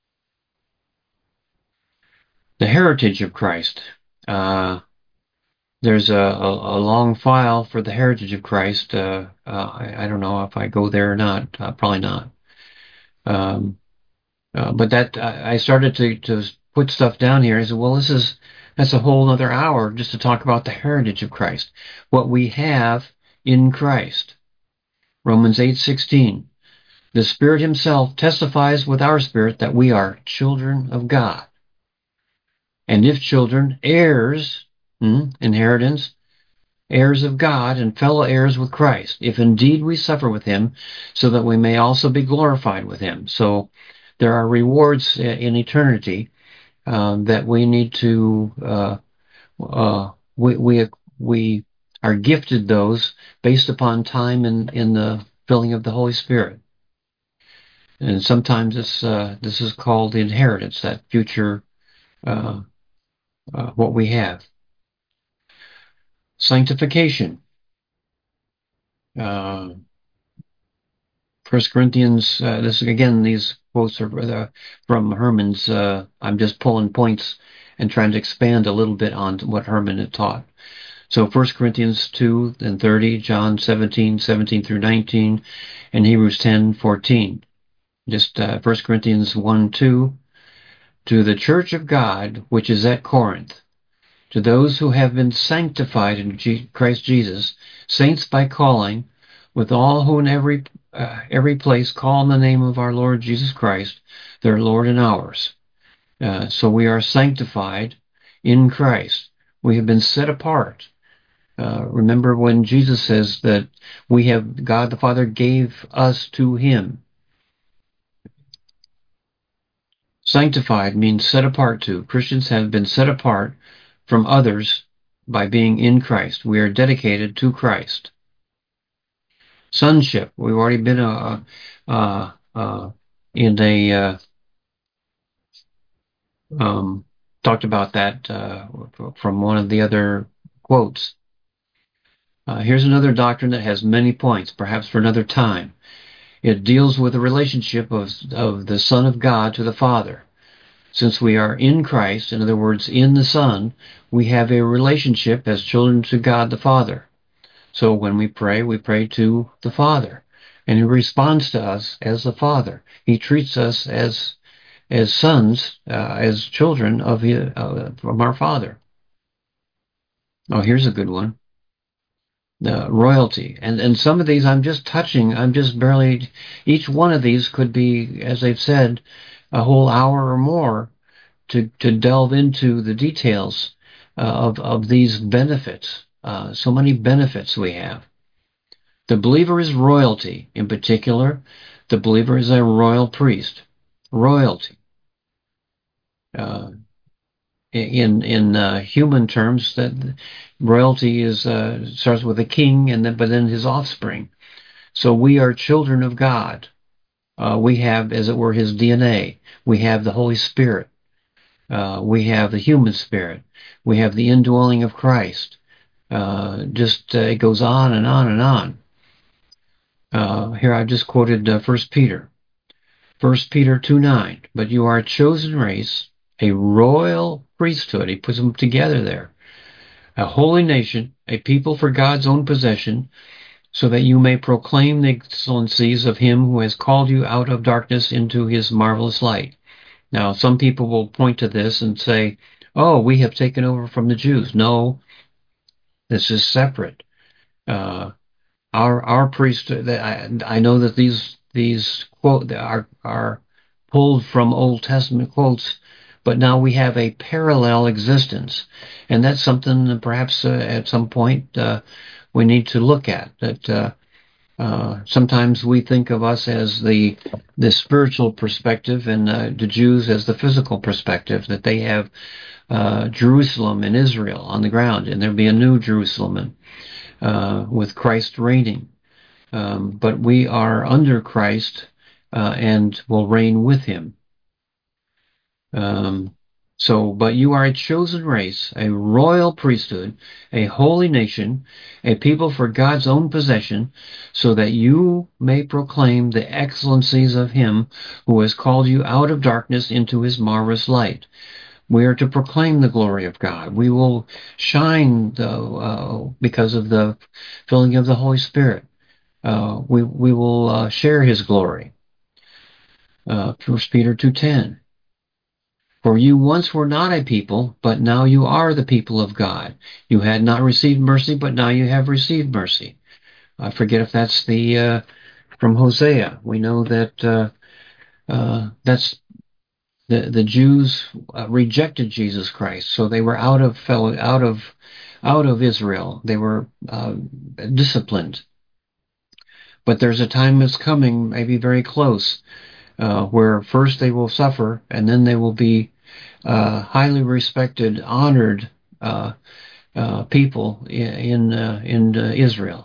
S1: The heritage of Christ. Uh, there's a, a, a long file for the heritage of Christ. Uh, uh, I, I don't know if I go there or not. Uh, probably not. Um, uh, but that I started to, to put stuff down here. I said, well, this is that's a whole other hour just to talk about the heritage of Christ, what we have in Christ. Romans eight sixteen. The Spirit Himself testifies with our spirit that we are children of God. And if children, heirs, hmm, inheritance, heirs of God, and fellow heirs with Christ, if indeed we suffer with Him, so that we may also be glorified with Him. So there are rewards in eternity um, that we need to, uh, uh, we, we, we are gifted those based upon time in, in the filling of the Holy Spirit. And sometimes this uh, this is called the inheritance, that future, uh, uh, what we have. Sanctification. Uh, First Corinthians. Uh, this again. These quotes are uh, from Herman's. Uh, I'm just pulling points and trying to expand a little bit on what Herman had taught. So First Corinthians two and thirty, John seventeen, seventeen through nineteen, and Hebrews ten, fourteen. Just uh, First Corinthians one, two. To the church of God, which is at Corinth, to those who have been sanctified in G- Christ Jesus, saints by calling, with all who in every uh, every place call on the name of our Lord Jesus Christ, their Lord and ours. Uh, so we are sanctified in Christ. We have been set apart. Uh, remember when Jesus says that we have, God the Father gave us to Him. Sanctified means set apart to. Christians have been set apart from others by being in Christ. We are dedicated to Christ. Sonship. We've already been uh, uh, uh, in a uh, um, talked about that uh, from one of the other quotes. Uh, here's another doctrine that has many points, perhaps for another time. It deals with the relationship of of the Son of God to the Father. Since we are in Christ, in other words, in the Son, we have a relationship as children to God the Father. So when we pray, we pray to the Father, and He responds to us as the Father. He treats us as as sons, uh, as children of his, uh, from our Father. Oh, here's a good one. Uh, royalty. And and some of these I'm just touching, I'm just barely, each one of these could be, as they've said, a whole hour or more to, to delve into the details uh, of, of these benefits. Uh, so many benefits we have. The believer is royalty. In particular, the believer is a royal priest. Royalty. Uh, in in uh, human terms, that royalty is uh, starts with a king, and then but then his offspring. So we are children of God. Uh, we have, as it were, His D N A. We have the Holy Spirit. Uh, we have the human spirit. We have the indwelling of Christ. Uh, just uh, it goes on and on and on. Uh, here I just quoted uh, First Peter. First Peter two nine. But you are a chosen race, a royal priesthood. He puts them together there. A holy nation, a people for God's own possession, so that you may proclaim the excellencies of Him who has called you out of darkness into His marvelous light. Now, some people will point to this and say, oh, we have taken over from the Jews. No, this is separate. Uh, our our priesthood, I, I know that these these quote are, are pulled from Old Testament quotes, but now we have a parallel existence. And that's something that perhaps uh, at some point uh, we need to look at. That uh, uh, sometimes we think of us as the the spiritual perspective, and uh, the Jews as the physical perspective, that they have uh, Jerusalem and Israel on the ground, and there'll be a new Jerusalem uh, with Christ reigning. Um, but we are under Christ uh, and will reign with Him. Um, So, but you are a chosen race, a royal priesthood, a holy nation, a people for God's own possession, so that you may proclaim the excellencies of him who has called you out of darkness into his marvelous light. We are to proclaim the glory of God. We will shine the, uh, because of the filling of the Holy Spirit. Uh, we we will uh, share his glory. Uh, First Peter two ten. For you once were not a people, but now you are the people of God. You had not received mercy, but now you have received mercy. I forget if that's the uh, from Hosea. We know that uh, uh, that's the the Jews uh, rejected Jesus Christ, so they were out of fellow, out of out of Israel. They were uh, disciplined. But there's a time that's coming, maybe very close, uh, where first they will suffer, and then they will be uh, highly respected, honored uh, uh, people in uh, in uh, Israel.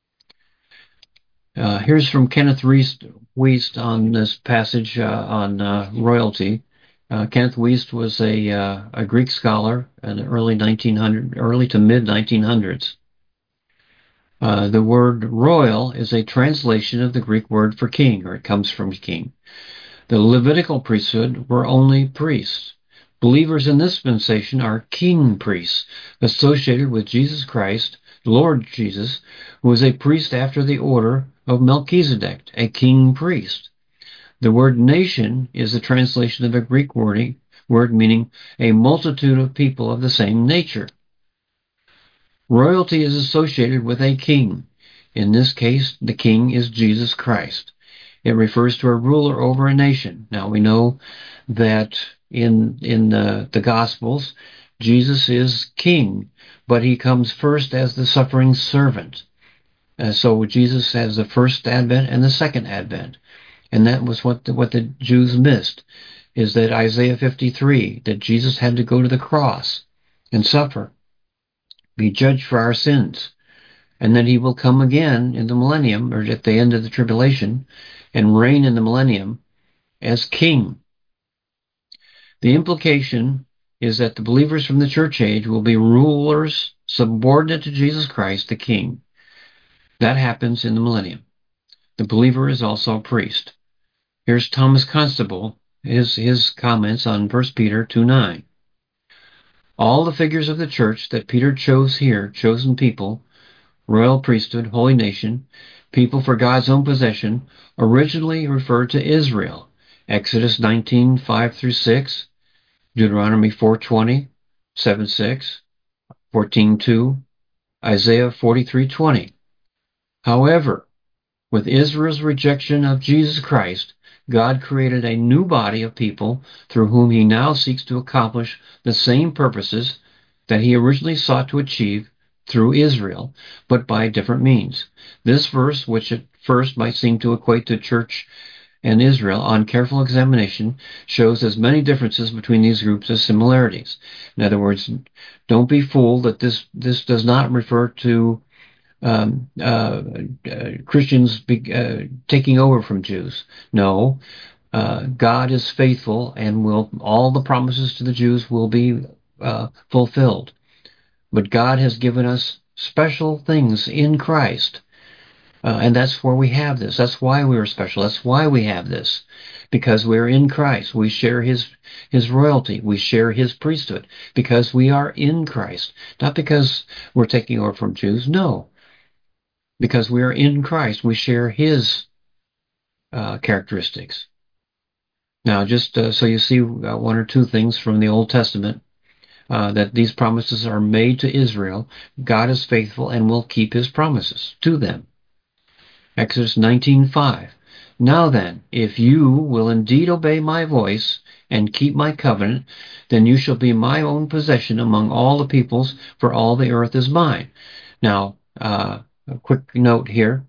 S1: Uh, here's from Kenneth Wuest on this passage uh, on uh, royalty. Uh, Kenneth Wuest was a uh, a Greek scholar in the early nineteen hundred, early to mid nineteen hundreds. Uh, the word royal is a translation of the Greek word for king, or it comes from king. The Levitical priesthood were only priests. Believers in this dispensation are king priests, associated with Jesus Christ, Lord Jesus, who is a priest after the order of Melchizedek, a king priest. The word nation is a translation of a Greek word, word meaning a multitude of people of the same nature. Royalty is associated with a king. In this case, the king is Jesus Christ. It refers to a ruler over a nation. Now we know that in in the, the Gospels, Jesus is king, but he comes first as the suffering servant. Uh, so Jesus has the first advent and the second advent. And that was what the, what the Jews missed, is that Isaiah fifty-three, that Jesus had to go to the cross and suffer, be judged for our sins, and then he will come again in the millennium, or at the end of the tribulation, and reign in the millennium as king. The implication is that the believers from the church age will be rulers subordinate to Jesus Christ, the king. That happens in the millennium. The believer is also a priest. Here's Thomas Constable, his, his comments on First Peter two nine. All the figures of the church that Peter chose here, chosen people, royal priesthood, holy nation, people for God's own possession, originally referred to Israel. Exodus nineteen five through six, Deuteronomy four twenty, seven six, fourteen two, Isaiah forty-three twenty. However, with Israel's rejection of Jesus Christ, God created a new body of people through whom he now seeks to accomplish the same purposes that he originally sought to achieve through Israel, but by different means. This verse, which at first might seem to equate to church and Israel, on careful examination, shows as many differences between these groups as similarities. In other words, don't be fooled that this, this does not refer to um, uh, uh, Christians be, uh, taking over from Jews. No, uh, God is faithful, and will all the promises to the Jews will be uh, fulfilled. But God has given us special things in Christ. Uh, and that's where we have this. That's why we are special. That's why we have this. Because we're in Christ. We share his his royalty. We share his priesthood. Because we are in Christ. Not because we're taking over from Jews. No. Because we are in Christ. We share his uh, characteristics. Now, just uh, so you see uh, one or two things from the Old Testament. Uh, that these promises are made to Israel. God is faithful and will keep his promises to them. Exodus nineteen five. Now then, if you will indeed obey my voice and keep my covenant, then you shall be my own possession among all the peoples, for all the earth is mine. Now, uh, a quick note here,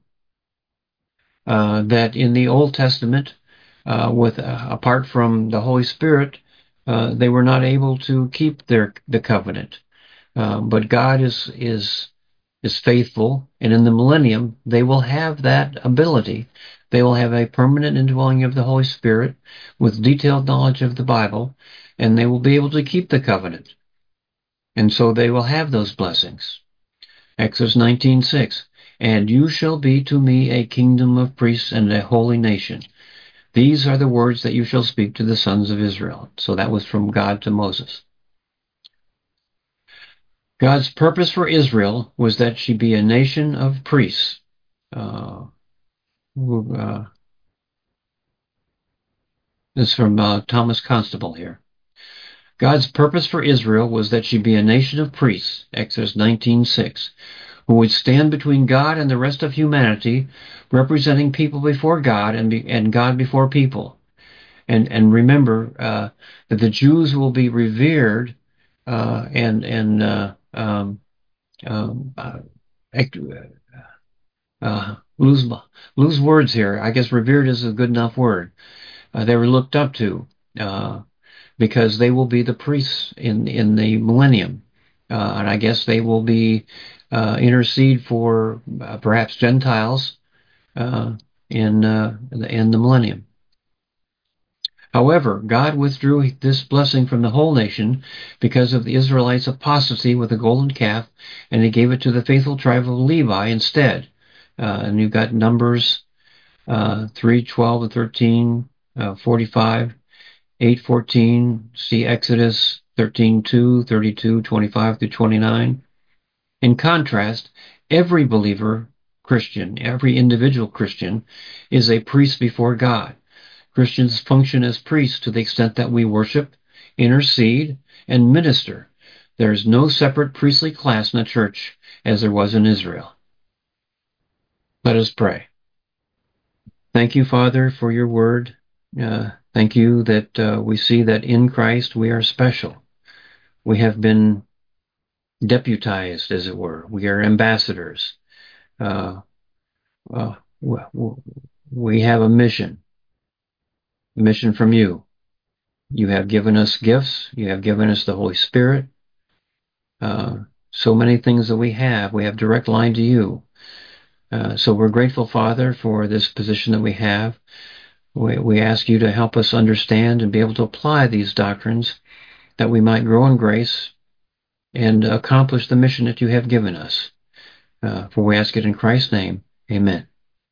S1: uh, that in the Old Testament, uh, with uh, apart from the Holy Spirit, uh, they were not able to keep their the covenant. Uh, but God is is is faithful, and in the millennium they will have that ability. They will have a permanent indwelling of the Holy Spirit with detailed knowledge of the Bible, and they will be able to keep the covenant. And so they will have those blessings. Exodus nineteen six, and you shall be to me a kingdom of priests and a holy nation. These are the words that you shall speak to the sons of Israel. So that was from God to Moses. God's purpose for Israel was that she be a nation of priests. Uh, uh, this is from uh, Thomas Constable here. God's purpose for Israel was that she be a nation of priests, Exodus nineteen six, who would stand between God and the rest of humanity, representing people before God and, be, and God before people. And and remember uh, that the Jews will be revered uh, and and uh, um, um, uh, uh, lose lose words here. I guess revered is a good enough word. Uh, they were looked up to uh, because they will be the priests in in the millennium, uh, and I guess they will be uh, intercede for uh, perhaps Gentiles uh, in uh, in the millennium. However, God withdrew this blessing from the whole nation because of the Israelites' apostasy with the golden calf, and he gave it to the faithful tribe of Levi instead. Uh, and you've got Numbers uh, three, twelve, and thirteen, uh, forty-five, eight, fourteen, see Exodus thirteen, two, thirty-two, twenty-five through twenty-nine. In contrast, every believer Christian, every individual Christian, is a priest before God. Christians function as priests to the extent that we worship, intercede, and minister. There is no separate priestly class in the church as there was in Israel. Let us pray. Thank you, Father, for your word. Uh, thank you that uh, we see that in Christ we are special. We have been deputized, as it were. We are ambassadors. Uh, uh, we have a mission, a mission from you. You have given us gifts. You have given us the Holy Spirit. Uh, so many things that we have. We have direct line to you. Uh, so we're grateful, Father, for this position that we have. We, we ask you to help us understand and be able to apply these doctrines that we might grow in grace and accomplish the mission that you have given us. Uh, for we ask it in Christ's name. Amen.